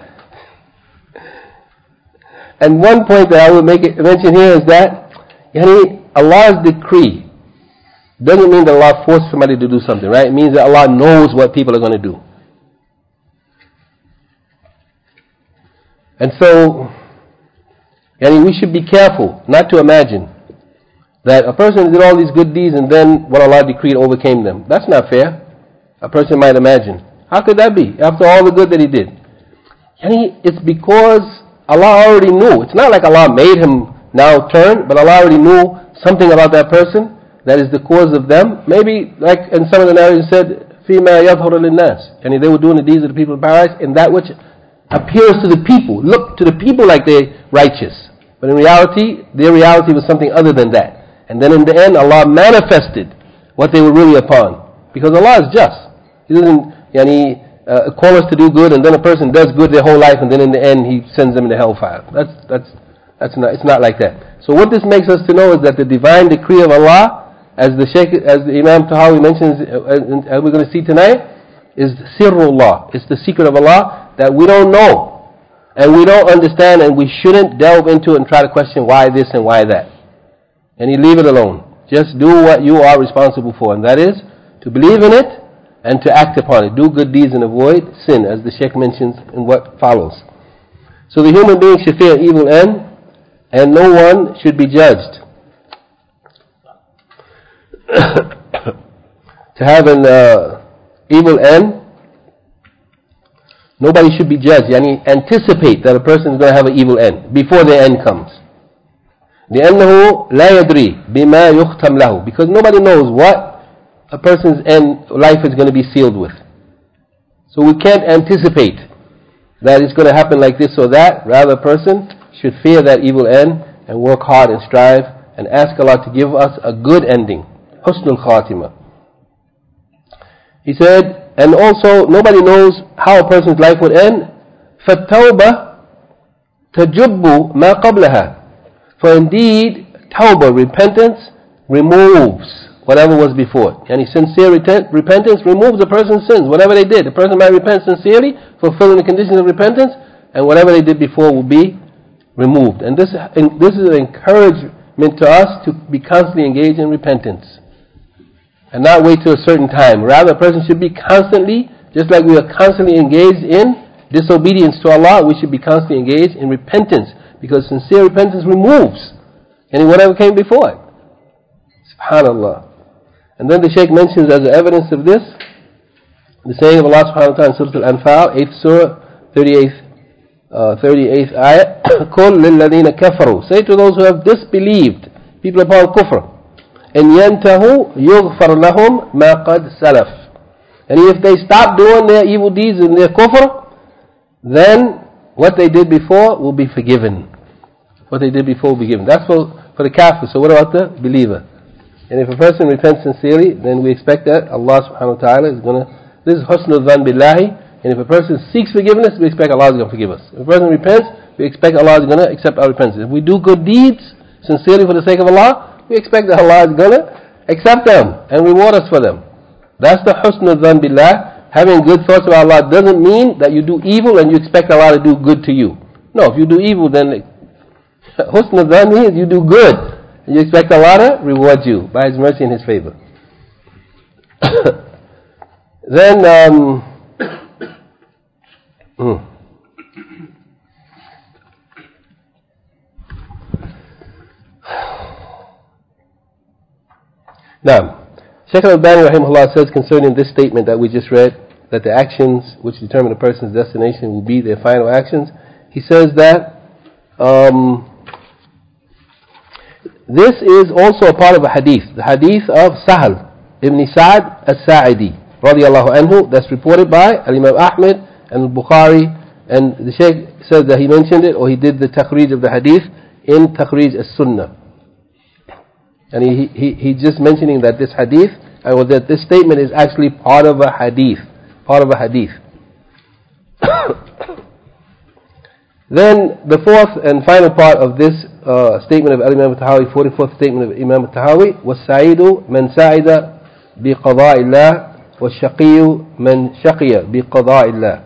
[SPEAKER 1] And one point that I will mention here is that Allah's decree doesn't mean that Allah forced somebody to do something, right? It means that Allah knows what people are going to do. And so, we should be careful not to imagine that a person did all these good deeds and then what Allah decreed overcame them. That's not fair. A person might imagine, how could that be after all the good that he did? It's because Allah already knew. It's not like Allah made him now turn, but Allah already knew something about that person that is the cause of them. Maybe, like in some of the narrations said, فِيمَا يَظْهُرُ لِلنَّاسِ, they were doing the deeds of the people of paradise in that which appears to the people, look to the people like they're righteous. But in reality, their reality was something other than that. And then in the end, Allah manifested what they were really upon. Because Allah is just. He doesn't call us to do good, and then a person does good their whole life, and then in the end he sends them into hellfire. It's not like that. So what this makes us to know is that the divine decree of Allah, as the Imam Tahawi mentions, as we're going to see tonight, is sirrullah. It's the secret of Allah that we don't know, and we don't understand, and we shouldn't delve into it and try to question why this and why that. And you leave it alone. Just do what you are responsible for, and that is to believe in it and to act upon it. Do good deeds and avoid sin, as the Shaykh mentions in what follows. So the human being should fear an evil end, and no one should be judged. To have an evil end, nobody should be judged. Anticipate that a person is going to have an evil end before the end comes. لأنه لا يدري بما يختم له, because nobody knows what a person's end life is going to be sealed with. So we can't anticipate that it's going to happen like this or that. Rather, a person should fear that evil end and work hard and strive and ask Allah to give us a good ending. Husnul Khatimah. He said, and also nobody knows how a person's life would end. فَالتَّوْبَةِ تَجُبُّ مَا قَبْلَهَا. For indeed, tawbah, repentance, removes whatever was before. And sincere repentance removes the person's sins. Whatever they did, the person might repent sincerely, fulfilling the conditions of repentance, and whatever they did before will be removed. And this is an encouragement to us to be constantly engaged in repentance, and not wait till a certain time. Rather, a person should be constantly, just like we are constantly engaged in disobedience to Allah, we should be constantly engaged in repentance, because sincere repentance removes any whatever came before it. SubhanAllah. And then the Shaykh mentions as evidence of this the saying of Allah subhanahu wa ta'ala in Surah Al-Anfal, 8th Surah, 38th ayah, قُلْ لِلَّذِينَ كَفَرُوا, say to those who have disbelieved, people upon kufr, إِنْ يَنْتَهُوا يُغْفَرْ لَهُمْ مَا قَدْ سَلَفْ. And if they stop doing their evil deeds and their kufr, then what they did before will be forgiven. What they did before will be given. That's for the kafir. So what about the believer? And if a person repents sincerely, then we expect that Allah subhanahu wa ta'ala is going to, this is husnul dhan billahi, and if a person seeks forgiveness, we expect Allah is going to forgive us. If a person repents, we expect Allah is going to accept our repentance. If we do good deeds sincerely for the sake of Allah, we expect that Allah is going to accept them and reward us for them. That's the husnul dhan billah. Having good thoughts about Allah doesn't mean that you do evil and you expect Allah to do good to you. No, if you do evil, then husnul dhan means you do good. You expect Allah to reward you by His mercy and His favor. Then, now, Shaykh Al-Albani rahimahullah says concerning this statement that we just read, that the actions which determine a person's destination will be their final actions. He says that this is also a part of a hadith, the hadith of Sahal ibn Sa'd as-Sa'idi radiyallahu anhu, that's reported by Imam Ahmed and Bukhari, and the Shaykh says that he mentioned it, or he did the takhrij of the hadith in Takhrij as-Sunnah. And he just mentioning that this hadith, or that this statement is actually part of a hadith. Part of a hadith. Then the fourth and final part of this statement of Imam al-Tahawi, 44th statement of Imam al-Tahawi, وَالسَّعِيدُ مَنْ سَعِدَ بِقَضَاءِ اللَّهِ وَالشَّقِيُّ مَنْ شَقِيَ بِقَضَاءِ اللَّهِ.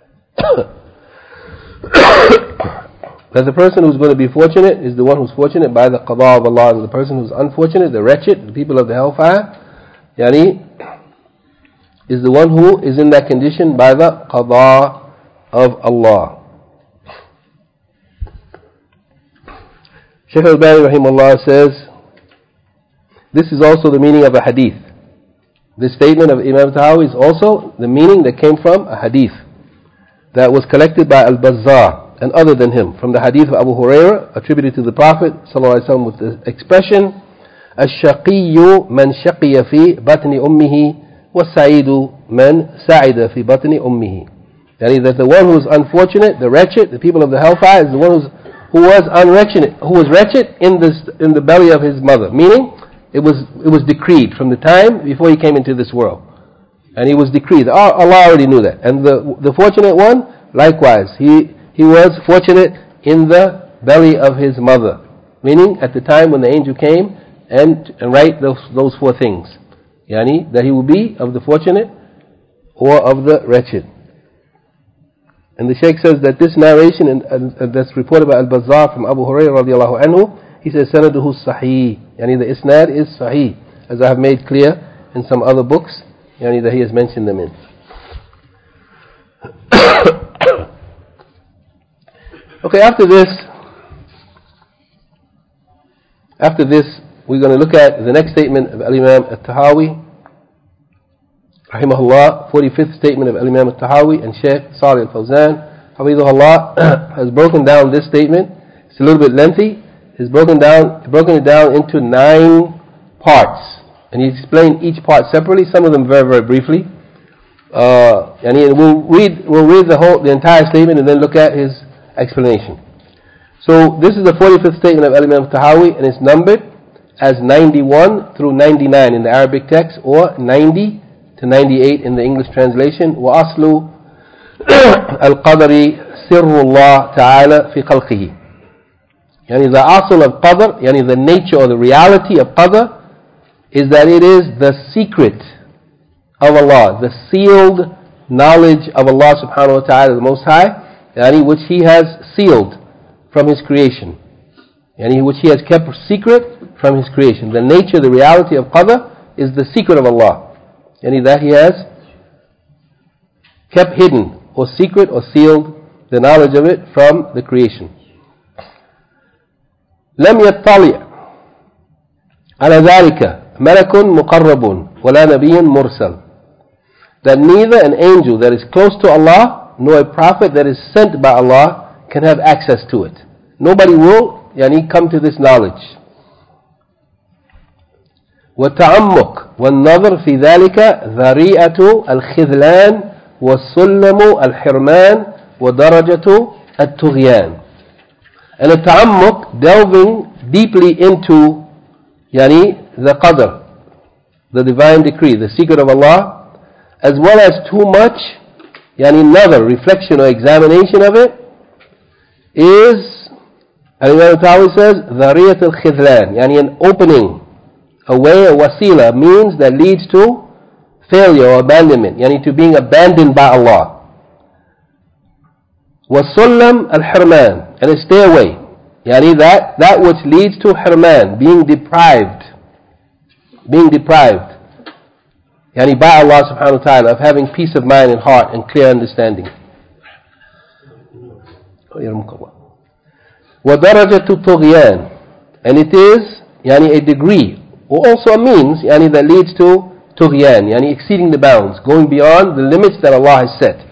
[SPEAKER 1] That the person who's going to be fortunate is the one who's fortunate by the qada of Allah, and the person who's unfortunate, the wretched, the people of the hellfire, is the one who is in that condition by the qada of Allah. Shaykh Al-Albani rahimahullah says, this is also the meaning of a hadith. This statement of Imam Tahawi is also the meaning that came from a hadith that was collected by Al-Bazzar and other than him, from the hadith of Abu Hurairah attributed to the Prophet ﷺ with the expression, الشقي من شقي في بطن أمه والسعيد من سعد في بطن أمه. That is, that the one who is unfortunate, the wretched, the people of the hellfire, is the one who was wretched in the belly of his mother. Meaning, it was decreed from the time before he came into this world, and he was decreed. Allah already knew that. And the fortunate one, likewise, he was fortunate in the belly of his mother. Meaning, at the time when the angel came and write those four things, that he will be of the fortunate or of the wretched. And the Shaykh says that this narration that's reported by Al-Bazzar from Abu Hurairah radiallahu anhu, he says sanaduhu sahih, the isnad is sahih, as I have made clear in some other books that he has mentioned them in. Okay, after this we're going to look at the next statement of Al-Imam Al-Tahawi rahimahullah, 45th statement of Al-Imam Al-Tahawi, and Shaykh Salih Al-Fawzan hafidhahullah has broken down this statement. It's a little bit lengthy. He's broken it down into 9 parts, and he explained each part separately, some of them very, very briefly. And we'll read the entire statement and then look at his explanation. So this is the 45th statement of Al-Imam Al-Tahawi, and it's numbered as 91 through 99 in the Arabic text, or 90 to 98 in the English translation. وَأَصْلُ الْقَدَرِ سِرُّ اللَّهِ تَعَالَى فِي خَلْقِهِ. The asl of qadr, the nature or the reality of qadr, is that it is the secret of Allah, the sealed knowledge of Allah subhanahu wa ta'ala, the Most High, which He has sealed from His creation, which He has kept secret from His creation. The nature, the reality of qadr is the secret of Allah, that He has kept hidden or secret or sealed the knowledge of it from the creation. لم يطلع على ذلك ملك مقرب ولا نبي مرسل. That neither an angel that is close to Allah nor a prophet that is sent by Allah can have access to it. Nobody will come to this knowledge. والتعمق والنظر في ذلك ذريعة الخذلان والسلم الحرمان ودرجة الطغيان. And a ta'ammuq, delving deeply into the qadr, the divine decree, the secret of Allah, as well as too much another reflection or examination of it, is, Imam Tahawi says, ذريعة الخذلان, an opening, a way, a wasila, means that leads to failure or abandonment, to being abandoned by Allah. وَالسُّلَّمْ الْحِرْمَانِ, and a stay away, that which leads to hirman, being deprived by Allah subhanahu wa ta'ala, of having peace of mind and heart and clear understanding. وَدَرَجَةُ الطُّغْيَانِ, and it is a degree or also a means that leads to tughyan, exceeding the bounds, going beyond the limits that Allah has set.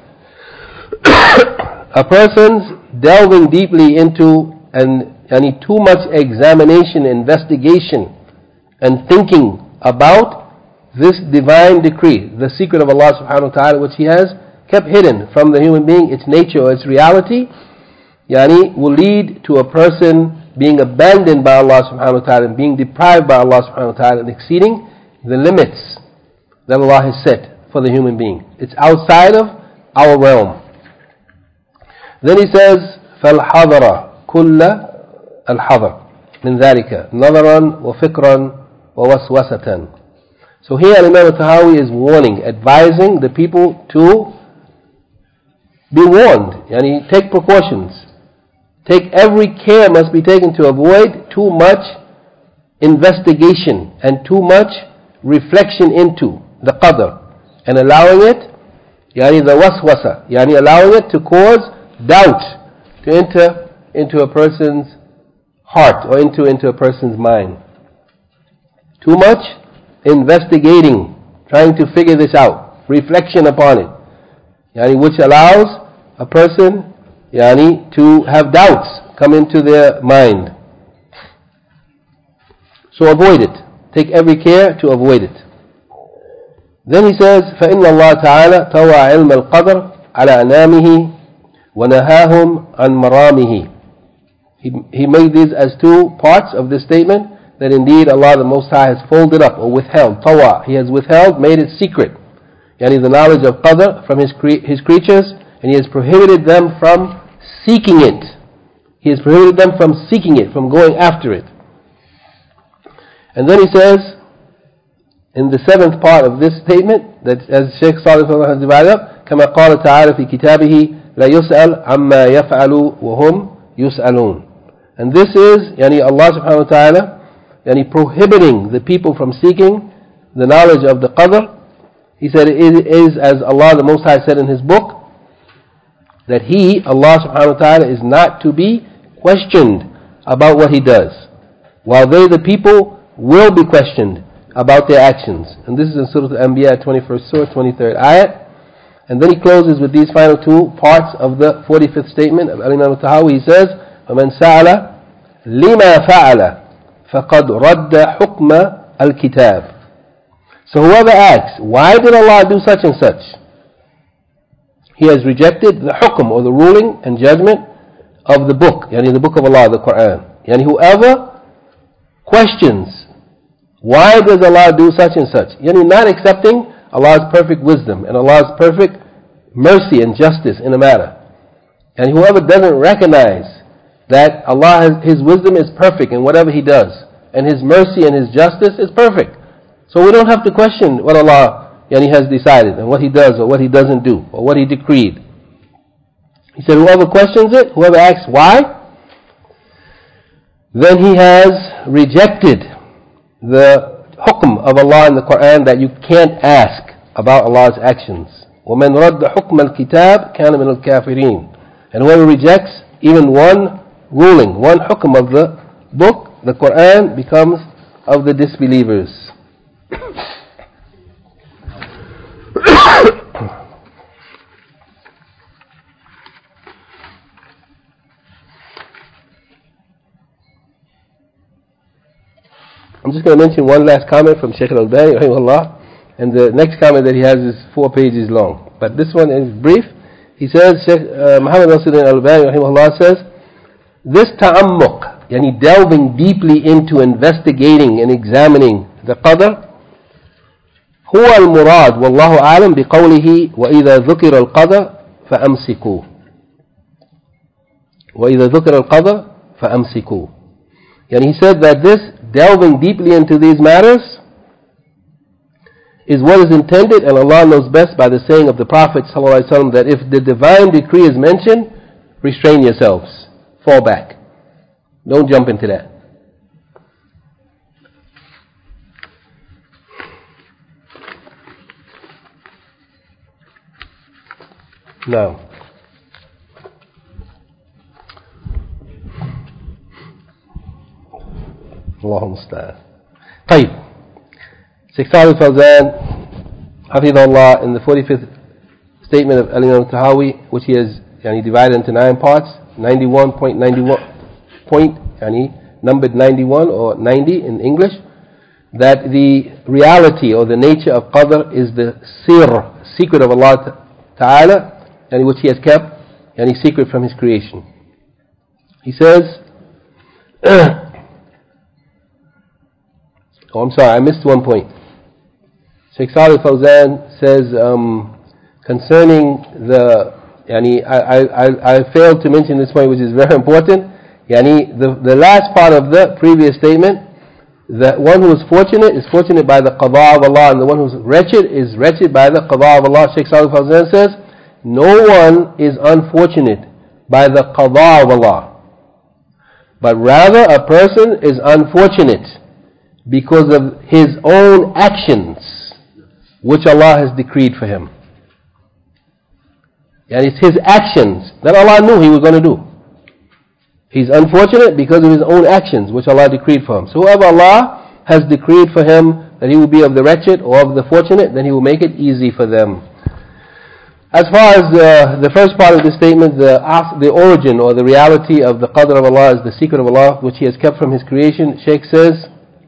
[SPEAKER 1] A person's delving deeply into too much examination, investigation, and thinking about this divine decree, the secret of Allah subhanahu wa ta'ala, which He has kept hidden from the human being, its nature or its reality, will lead to a person being abandoned by Allah subhanahu wa ta'ala and being deprived by Allah subhanahu wa ta'ala and exceeding the limits that Allah has set for the human being. It's outside of our realm. Then he says, فَالْحَضَرَ كُلَّ الْحَضَرِ مِنْ ذَلِكَ نَظَرًا وَفِكْرًا وَوَسْوَسَةً. So here Imam Tahawi is warning, advising the people to be warned, take precautions. Take every care must be taken to avoid too much investigation and too much reflection into the qadr, and allowing it, the waswasa, allowing it to cause doubt to enter into a person's heart or into a person's mind. Too much investigating, trying to figure this out, reflection upon it, which allows a person to have doubts come into their mind. So avoid it. Take every care to avoid it. Then he says, فَإِنَّ اللَّهَ تَعَالَى طَوَى عِلْمَ الْقَدْرِ عَلَى أَنَامِهِ وَنَهَاهُمْ عَنْ مَرَامِهِ. He made these as two parts of this statement, that indeed Allah the Most High has folded up or withheld. Tawa, He has withheld, made it secret. The knowledge of qadr from His creatures, and He has prohibited them from seeking it. He has prohibited them from seeking it, from going after it. And then he says, in the seventh part of this statement, that as Shaykh Salih has divided up, كما قال تعالى في كتابه لا يسأل عما يفعل وهم يسألون. And this is Allah subhanahu wa ta'ala prohibiting the people from seeking the knowledge of the qadr. He said it is as Allah the Most High said in His book, that He, Allah subhanahu wa ta'ala, is not to be questioned about what He does, while they, the people, will be questioned about their actions. And this is in Surah Al-Anbiya, 21st Surah, 23rd ayat. And then he closes with these final two parts of the 45th statement of Imam Tahawi. He says, وَمَنْ سَأَلَ لِمَا فَعَلَ فَقَدْ رَدَّ حُكْمَ الْكِتَابِ. So whoever asks, why did Allah do such and such? He has rejected the hukm, or the ruling and judgment of the book, the book of Allah, the Quran. Whoever questions, why does Allah do such and such? Not accepting Allah's perfect wisdom and Allah's perfect mercy and justice in a matter. And whoever doesn't recognize that Allah His wisdom is perfect in whatever He does, and His mercy and His justice is perfect, So we don't have to question what Allah has decided and what He does or what He doesn't do or what He decreed. He said, whoever questions it, whoever asks why, then he has rejected the hukm of Allah in the Quran that you can't ask about Allah's actions. وَمَنْ رَدَّ حُكْمَ الْكِتَابِ كَانَ مِنَ الْكَافِرِينَ. And whoever rejects even one ruling, one hukm of the book, the Quran, becomes of the disbelievers. I'm just going to mention one last comment from Shaykh al-Albani rahimahullah, and the next comment that he has is 4 pages long, but this one is brief. He says, Shaykh Muhammad Nasiruddin al-Albani rahimahullah says, this ta'ammuq, yani delving deeply into investigating and examining the qadr, هو المراد والله أعلم بقوله وإذا ذكر القدر فأمسكوه وإذا ذكر القدر فأمسكوه. And he said that this delving deeply into these matters is what is intended, and Allah knows best, by the saying of the Prophet ﷺ that if the divine decree is mentioned, restrain yourselves, fall back, don't jump into that. Now, Allahumma musta'an. طيب, Shaykh Salih al-Fawzan Hafidhullah, in the 45th statement of Al-Imam al-Tahawi, which he has divided into 9 parts, 91.91 numbered 91 or 90 in English, that the reality or the nature of qadr is the secret of Allah Ta'ala, and which He has kept secret from His creation. He says, oh, I'm sorry, I missed one point. Shaykh Salih Fawzan says concerning the, I failed to mention this point, which is very important. The last part of the previous statement, that one who is fortunate by the qada of Allah, and the one who is wretched by the qada of Allah. Shaykh Salih Fawzan says, no one is unfortunate by the qada of Allah, but rather a person is unfortunate because of his own actions which Allah has decreed for him. And it's his actions that Allah knew he was going to do. He's unfortunate because of his own actions which Allah decreed for him. So whoever Allah has decreed for him that he will be of the wretched or of the fortunate, then He will make it easy for them. As far as the first part of the statement, the origin or the reality of the qadr of Allah is the secret of Allah which He has kept from His creation. Shaykh says,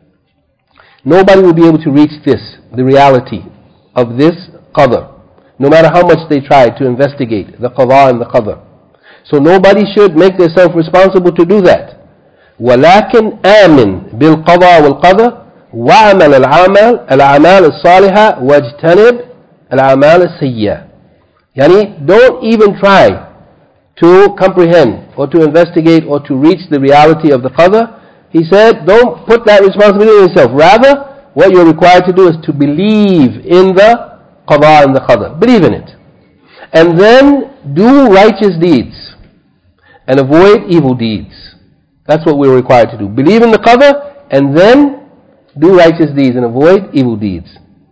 [SPEAKER 1] nobody will be able to reach the reality of this qadr, no matter how much they try to investigate the qada and the qadr. So nobody should make themselves responsible to do that. ولكن آمن بالقضاء والقدر وعمل الأعمال الصالحة واجتنب الأعمال السيئة. Don't even try to comprehend or to investigate or to reach the reality of the qadr. He said, don't put that responsibility on yourself. Rather, what you're required to do is to believe in the qada and the qadr. Believe in it. And then do righteous deeds and avoid evil deeds. That's what we're required to do. Believe in the qadr and then do righteous deeds and avoid evil deeds.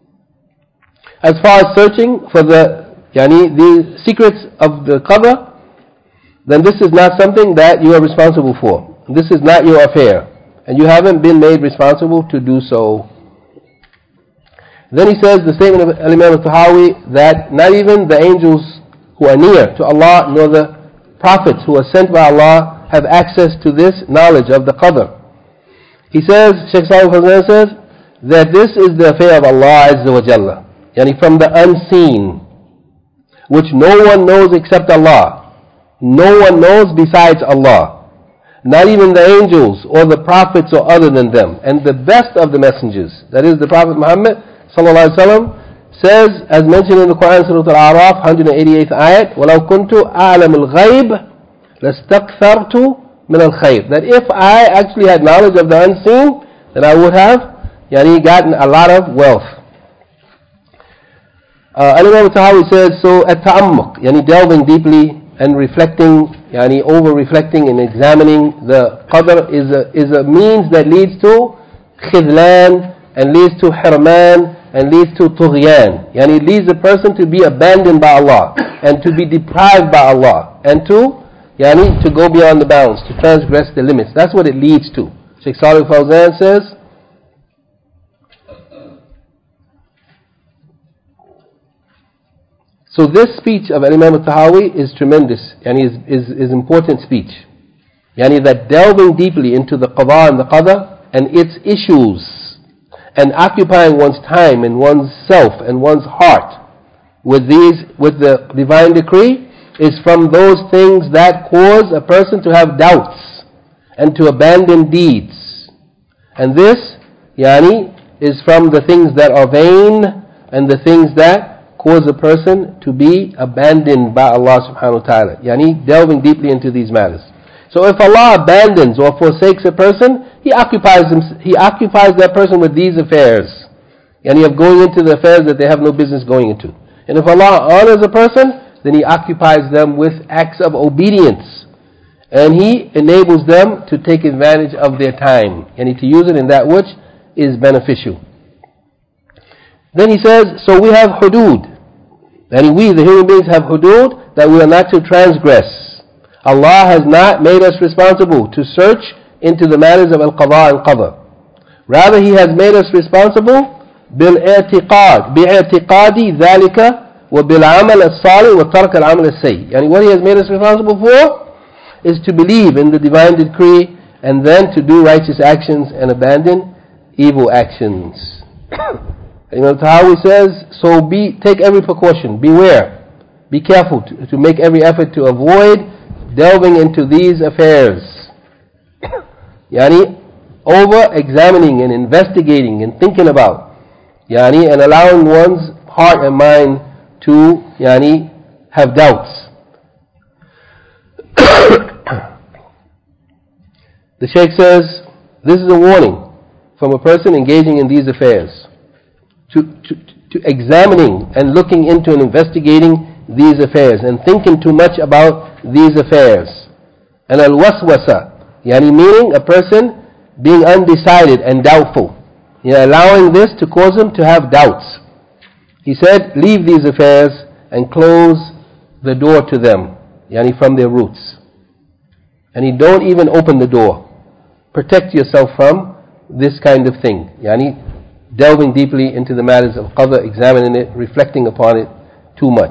[SPEAKER 1] As far as searching for the secrets of the qadr, then this is not something that you are responsible for. This is not your affair, and you haven't been made responsible to do so. Then he says, the statement of Imam al-Tahawi, that not even the angels who are near to Allah, nor the prophets who are sent by Allah, have access to this knowledge of the qadr. He says, Shaykh Salih Fawzan says, that this is the affair of Allah Azza wa Jalla, from the unseen, which no one knows except Allah. No one knows besides Allah. Not even the angels or the prophets or other than them. And the best of the messengers, that is the Prophet Muhammad sallallahu alaihi wasallam, says, as mentioned in the Quran, Surah Al-A'raf, 188th ayat, وَلَوْ كُنْتُ أَعْلَمُ الْغَيْبِ لَاسْتَكْثَرْتُ مِنَ الْخَيْرِ. That if I actually had knowledge of the unseen, then I would have yani gotten a lot of wealth. Al-Imam al-Tahawi says, so at-ta'ammuq, yani delving deeply and reflecting, yani over-reflecting and examining the qadr is a means that leads to khidlan and leads to hirman and leads to tughyan. Yani it leads a person to be abandoned by Allah and to be deprived by Allah and to go beyond the bounds, to transgress the limits. That's what it leads to. Shaykh Salih Fawzan says, so this speech of Imam al-Tahawi is tremendous, is important speech. That delving deeply into the qada and the qadar and its issues, and occupying one's time and one's self and one's heart with the divine decree, is from those things that cause a person to have doubts and to abandon deeds. And this, is from the things that are vain and the things that cause a person to be abandoned by Allah subhanahu wa ta'ala. Delving deeply into these matters. So if Allah abandons or forsakes a person, He occupies that person with these affairs. Of going into the affairs that they have no business going into. And if Allah honors a person, then He occupies them with acts of obedience. And He enables them to take advantage of their time. To use it in that which is beneficial. Then he says, so we have hudud. We, the human beings, have hudud that we are not to transgress. Allah has not made us responsible to search into the matters of al-qada and qadar. Rather, He has made us responsible bil-i'tiqad, bi-i'tiqadi dhalika wa bil-amal as-salih wa tark al-amal as-sayy. What He has made us responsible for is to believe in the divine decree and then to do righteous actions and abandon evil actions. Imam Tahawi says, so take every precaution, beware, be careful to make every effort to avoid delving into these affairs. Over-examining and investigating and thinking about, and allowing one's heart and mind to, have doubts. The Shaykh says, this is a warning from a person engaging in these affairs. To examining and looking into and investigating these affairs and thinking too much about these affairs. And al-waswasa, meaning a person being undecided and doubtful, allowing this to cause him to have doubts. He said, leave these affairs and close the door to them, from their roots. And don't even open the door. Protect yourself from this kind of thing. Delving deeply into the matters of qadr, examining it, reflecting upon it too much.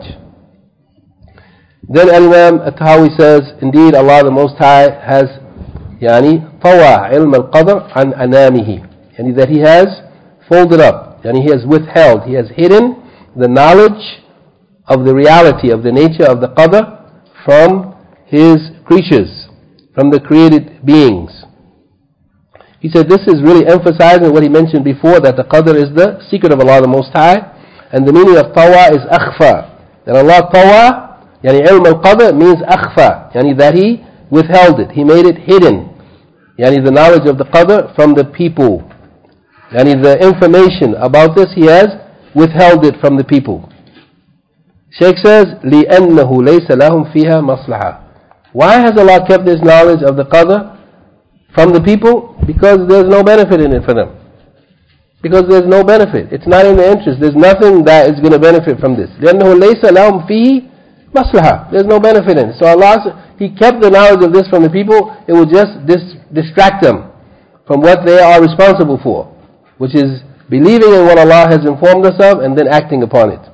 [SPEAKER 1] Then Imam al-Tahawi says, indeed Allah the Most High has طوى علم القدر عن أنامه, that He has folded up, He has withheld, He has hidden the knowledge of the reality of the nature of the qadr from His creatures, from the created beings. He said this is really emphasizing what he mentioned before, that the qadr is the secret of Allah the Most High, and the meaning of tawa is akhfa. That Allah tawa, ilm al-qadr means akhfa, that He withheld it, He made it hidden, the knowledge of the qadr from the people, the information about this He has withheld it from the people. Shaykh says, لِأَنَّهُ لَيْسَ لَهُمْ فِيهَا مَصْلَحَةٌ. Why has Allah kept this knowledge of the qadr from the people? Because there's no benefit in it for them. Because there's no benefit. It's not in their interest. There's nothing that is going to benefit from this. لِأَنَّهُ لَيْسَ لَهُمْ فِيهِ مَصْلَحَةٌ. There's no benefit in it. So Allah, He kept the knowledge of this from the people. It will just distract them from what they are responsible for, which is believing in what Allah has informed us of and then acting upon it.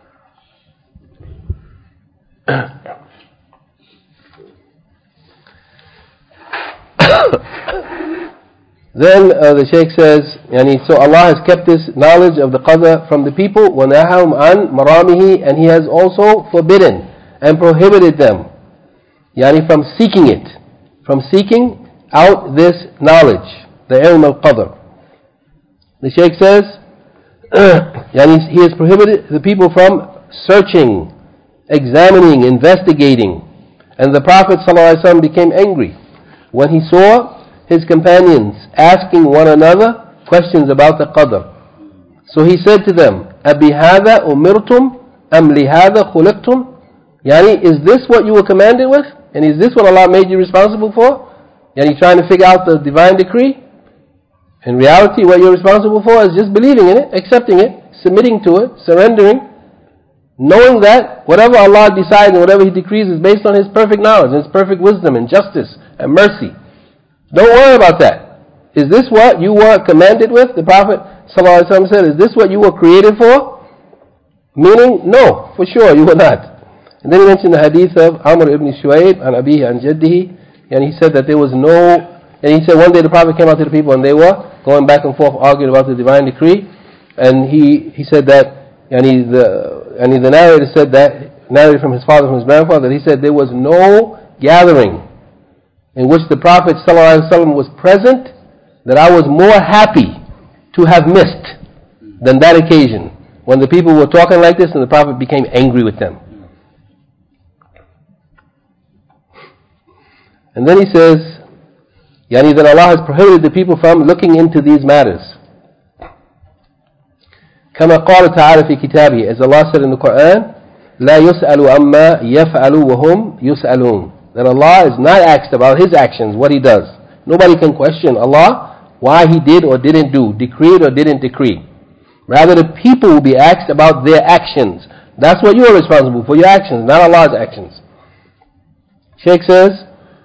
[SPEAKER 1] Then the Shaykh says, so Allah has kept this knowledge of the qadr from the people, وَنَهَهُمْ عَنْ مَرَامِهِ, and He has also forbidden and prohibited them, from seeking it, from seeking out this knowledge, the ilm al-qadr. The Shaykh says, He has prohibited the people from searching, examining, investigating. And the Prophet ﷺ became angry when he saw his companions asking one another questions about the qadr. So he said to them, أَبِهَذَا أُمِرْتُمْ أَمْ لِهَذَا خُلِقْتُمْ? Yani, is this what you were commanded with? And is this what Allah made you responsible for? Yani, trying to figure out the divine decree? In reality, what you're responsible for is just believing in it, accepting it, submitting to it, surrendering, knowing that whatever Allah decides and whatever He decrees is based on His perfect knowledge, and His perfect wisdom and justice and mercy. Don't worry about that. Is this what you were commanded with? The Prophet ﷺ said, is this what you were created for? Meaning, no, for sure, you were not. And then he mentioned the hadith of Amr ibn Shu'ayb and Abihi and Jaddihi, and he said that there was no, and he said one day the Prophet came out to the people and they were going back and forth arguing about the divine decree, and he said that, and the narrator said that, narrated from his father, from his grandfather, that he said there was no gathering in which the Prophet ﷺ was present that I was more happy to have missed than that occasion when the people were talking like this and the Prophet became angry with them. And then he says, yani that Allah has prohibited the people from looking into these matters. كما قال تعالى في كتابه, as Allah said in the Quran, لا يسأل أما يفعل وهم يسألون. That Allah is not asked about His actions, what He does. Nobody can question Allah why He did or didn't do, decreed or didn't decree. Rather, the people will be asked about their actions. That's what you are responsible for, your actions, not Allah's actions. Shaykh says,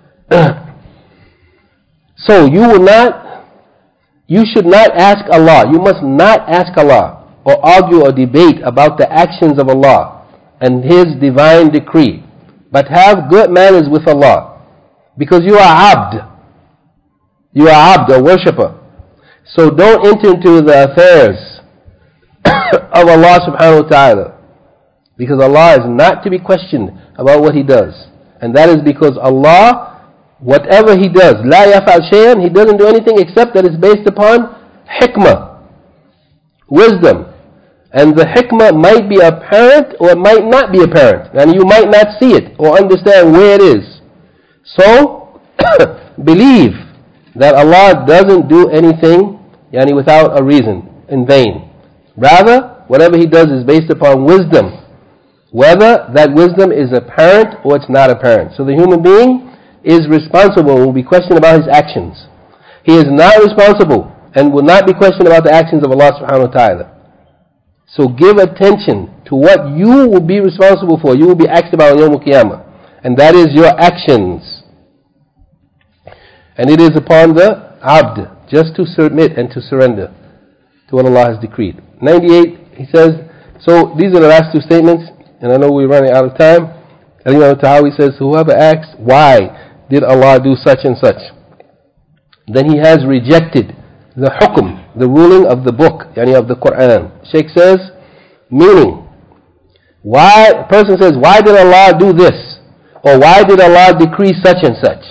[SPEAKER 1] so you should not ask Allah, you must not ask Allah or argue or debate about the actions of Allah and His divine decree, but have good manners with Allah, because you are abd. You are abd, a worshipper. So don't enter into the affairs of Allah subhanahu wa ta'ala, because Allah is not to be questioned about what He does. And that is because Allah, whatever He does, la yaf'al shay'an, He doesn't do anything except that it's based upon hikmah, wisdom. And the hikmah might be apparent or it might not be apparent, and you might not see it or understand where it is. So believe that Allah doesn't do anything yani without a reason, in vain. Rather, whatever He does is based upon wisdom, whether that wisdom is apparent or it's not apparent. So the human being is responsible and will be questioned about his actions. He is not responsible and will not be questioned about the actions of Allah subhanahu wa ta'ala. So give attention to what you will be responsible for. You will be asked about on Yawm al-Qiyamah, and that is your actions. And it is upon the abd just to submit and to surrender to what Allah has decreed. 98, he says, so these are the last two statements, and I know we're running out of time. Al-Imam al-Tahawi says, whoever asks, why did Allah do such and such? Then he has rejected the hukm, the ruling of the book, yani of the Quran. Shaykh says, meaning, why, a person says, why did Allah do this? Or why did Allah decree such and such?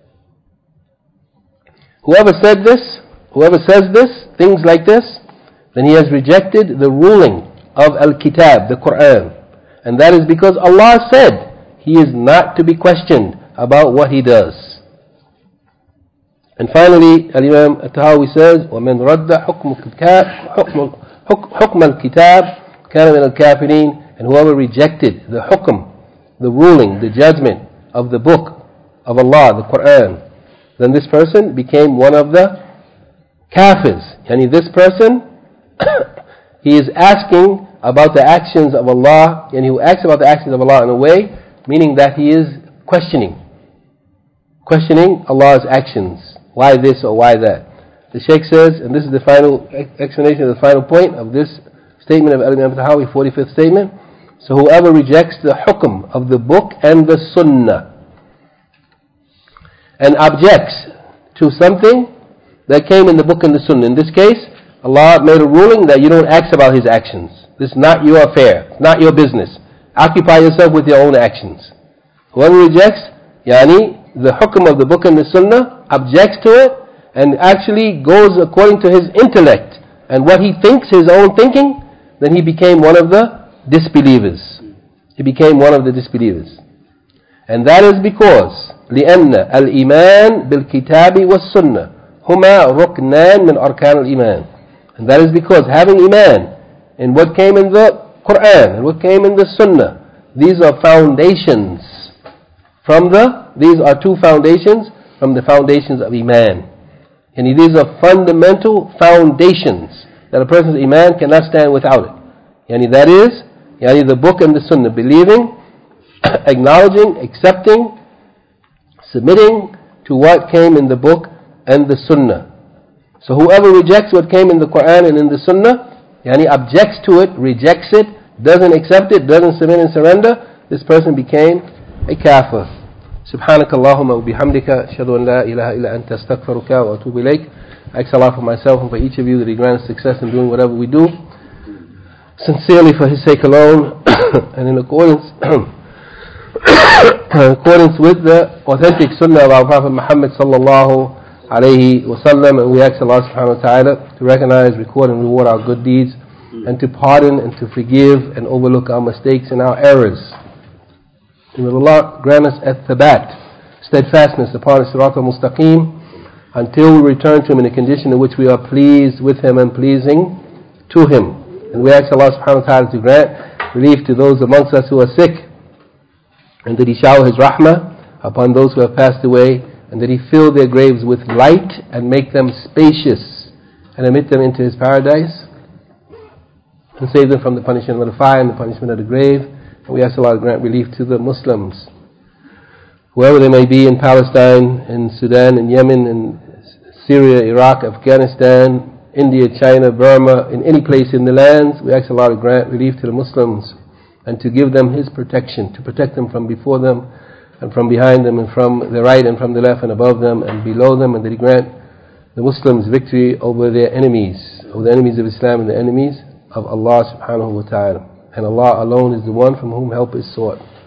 [SPEAKER 1] Whoever said this, whoever says this, things like this, then he has rejected the ruling of Al-Kitab, the Quran. And that is because Allah said He is not to be questioned about what He does. And finally, Al-Imam al-Tahawi says, وَمَنْ رَدَّ حُكْمَ الْكِتَابِ كَانَ مِنَ الْكَافِرِينَ. And whoever rejected the hukm, the ruling, the judgment of the book of Allah, the Quran, then this person became one of the kafirs. Yani this person, he is asking about the actions of Allah, and he asks about the actions of Allah in a way, meaning that he is questioning Allah's actions. Why this or why that? The Shaykh says, and this is the final explanation of the final point of this statement of Al-Imam al-Tahawi, 45th statement. So whoever rejects the hukm of the book and the sunnah and objects to something that came in the book and the sunnah. In this case, Allah made a ruling that you don't ask about His actions. This is not your affair, it's not your business. Occupy yourself with your own actions. Whoever rejects the hukm of the book and the sunnah, objects to it, and actually goes according to his intellect and what he thinks, his own thinking, then he became one of the disbelievers. He became one of the disbelievers. And that is because لأن الإيمان بالكتاب والسنة هما ركنان من أركان الإيمان. And that is because having iman in what came in the Quran and what came in the Sunnah, these are foundations these are two foundations from the foundations of iman. And these are fundamental foundations that a person's iman cannot stand without it. That is, the book and the Sunnah, believing, acknowledging, accepting, submitting to what came in the book and the Sunnah. So whoever rejects what came in the Quran and in the Sunnah, objects to it, rejects it, doesn't accept it, doesn't submit and surrender, this person became a kafir. سبحانك اللهم وبحمدك أشهد أن لا إله إلا أنت أستغفرك وأتوب إليك. I ask Allah for myself and for each of you that He grants success in doing whatever we do, sincerely for His sake alone, and in accordance with the authentic Sunnah of our Prophet Muhammad sallallahu alayhi wa sallam. And we ask Allah subhanahu wa ta'ala to recognize, record and reward our good deeds, and to pardon and to forgive and overlook our mistakes and our errors. And may Allah grant us at-thabat, steadfastness upon Sirat al-Mustaqim, until we return to Him in a condition in which we are pleased with Him and pleasing to Him. And we ask Allah subhanahu wa ta'ala to grant relief to those amongst us who are sick, and that He shower His rahmah upon those who have passed away, and that He fill their graves with light and make them spacious, and admit them into His paradise, and save them from the punishment of the fire and the punishment of the grave. And we ask Allah to grant relief to the Muslims, whoever they may be, in Palestine, in Sudan, in Yemen, in Syria, Iraq, Afghanistan, India, China, Burma, in any place in the lands. We ask Allah to grant relief to the Muslims and to give them His protection, to protect them from before them and from behind them and from the right and from the left and above them and below them, and that He grant the Muslims victory over their enemies, over the enemies of Islam and the enemies of Allah subhanahu wa ta'ala. And Allah alone is the one from whom help is sought.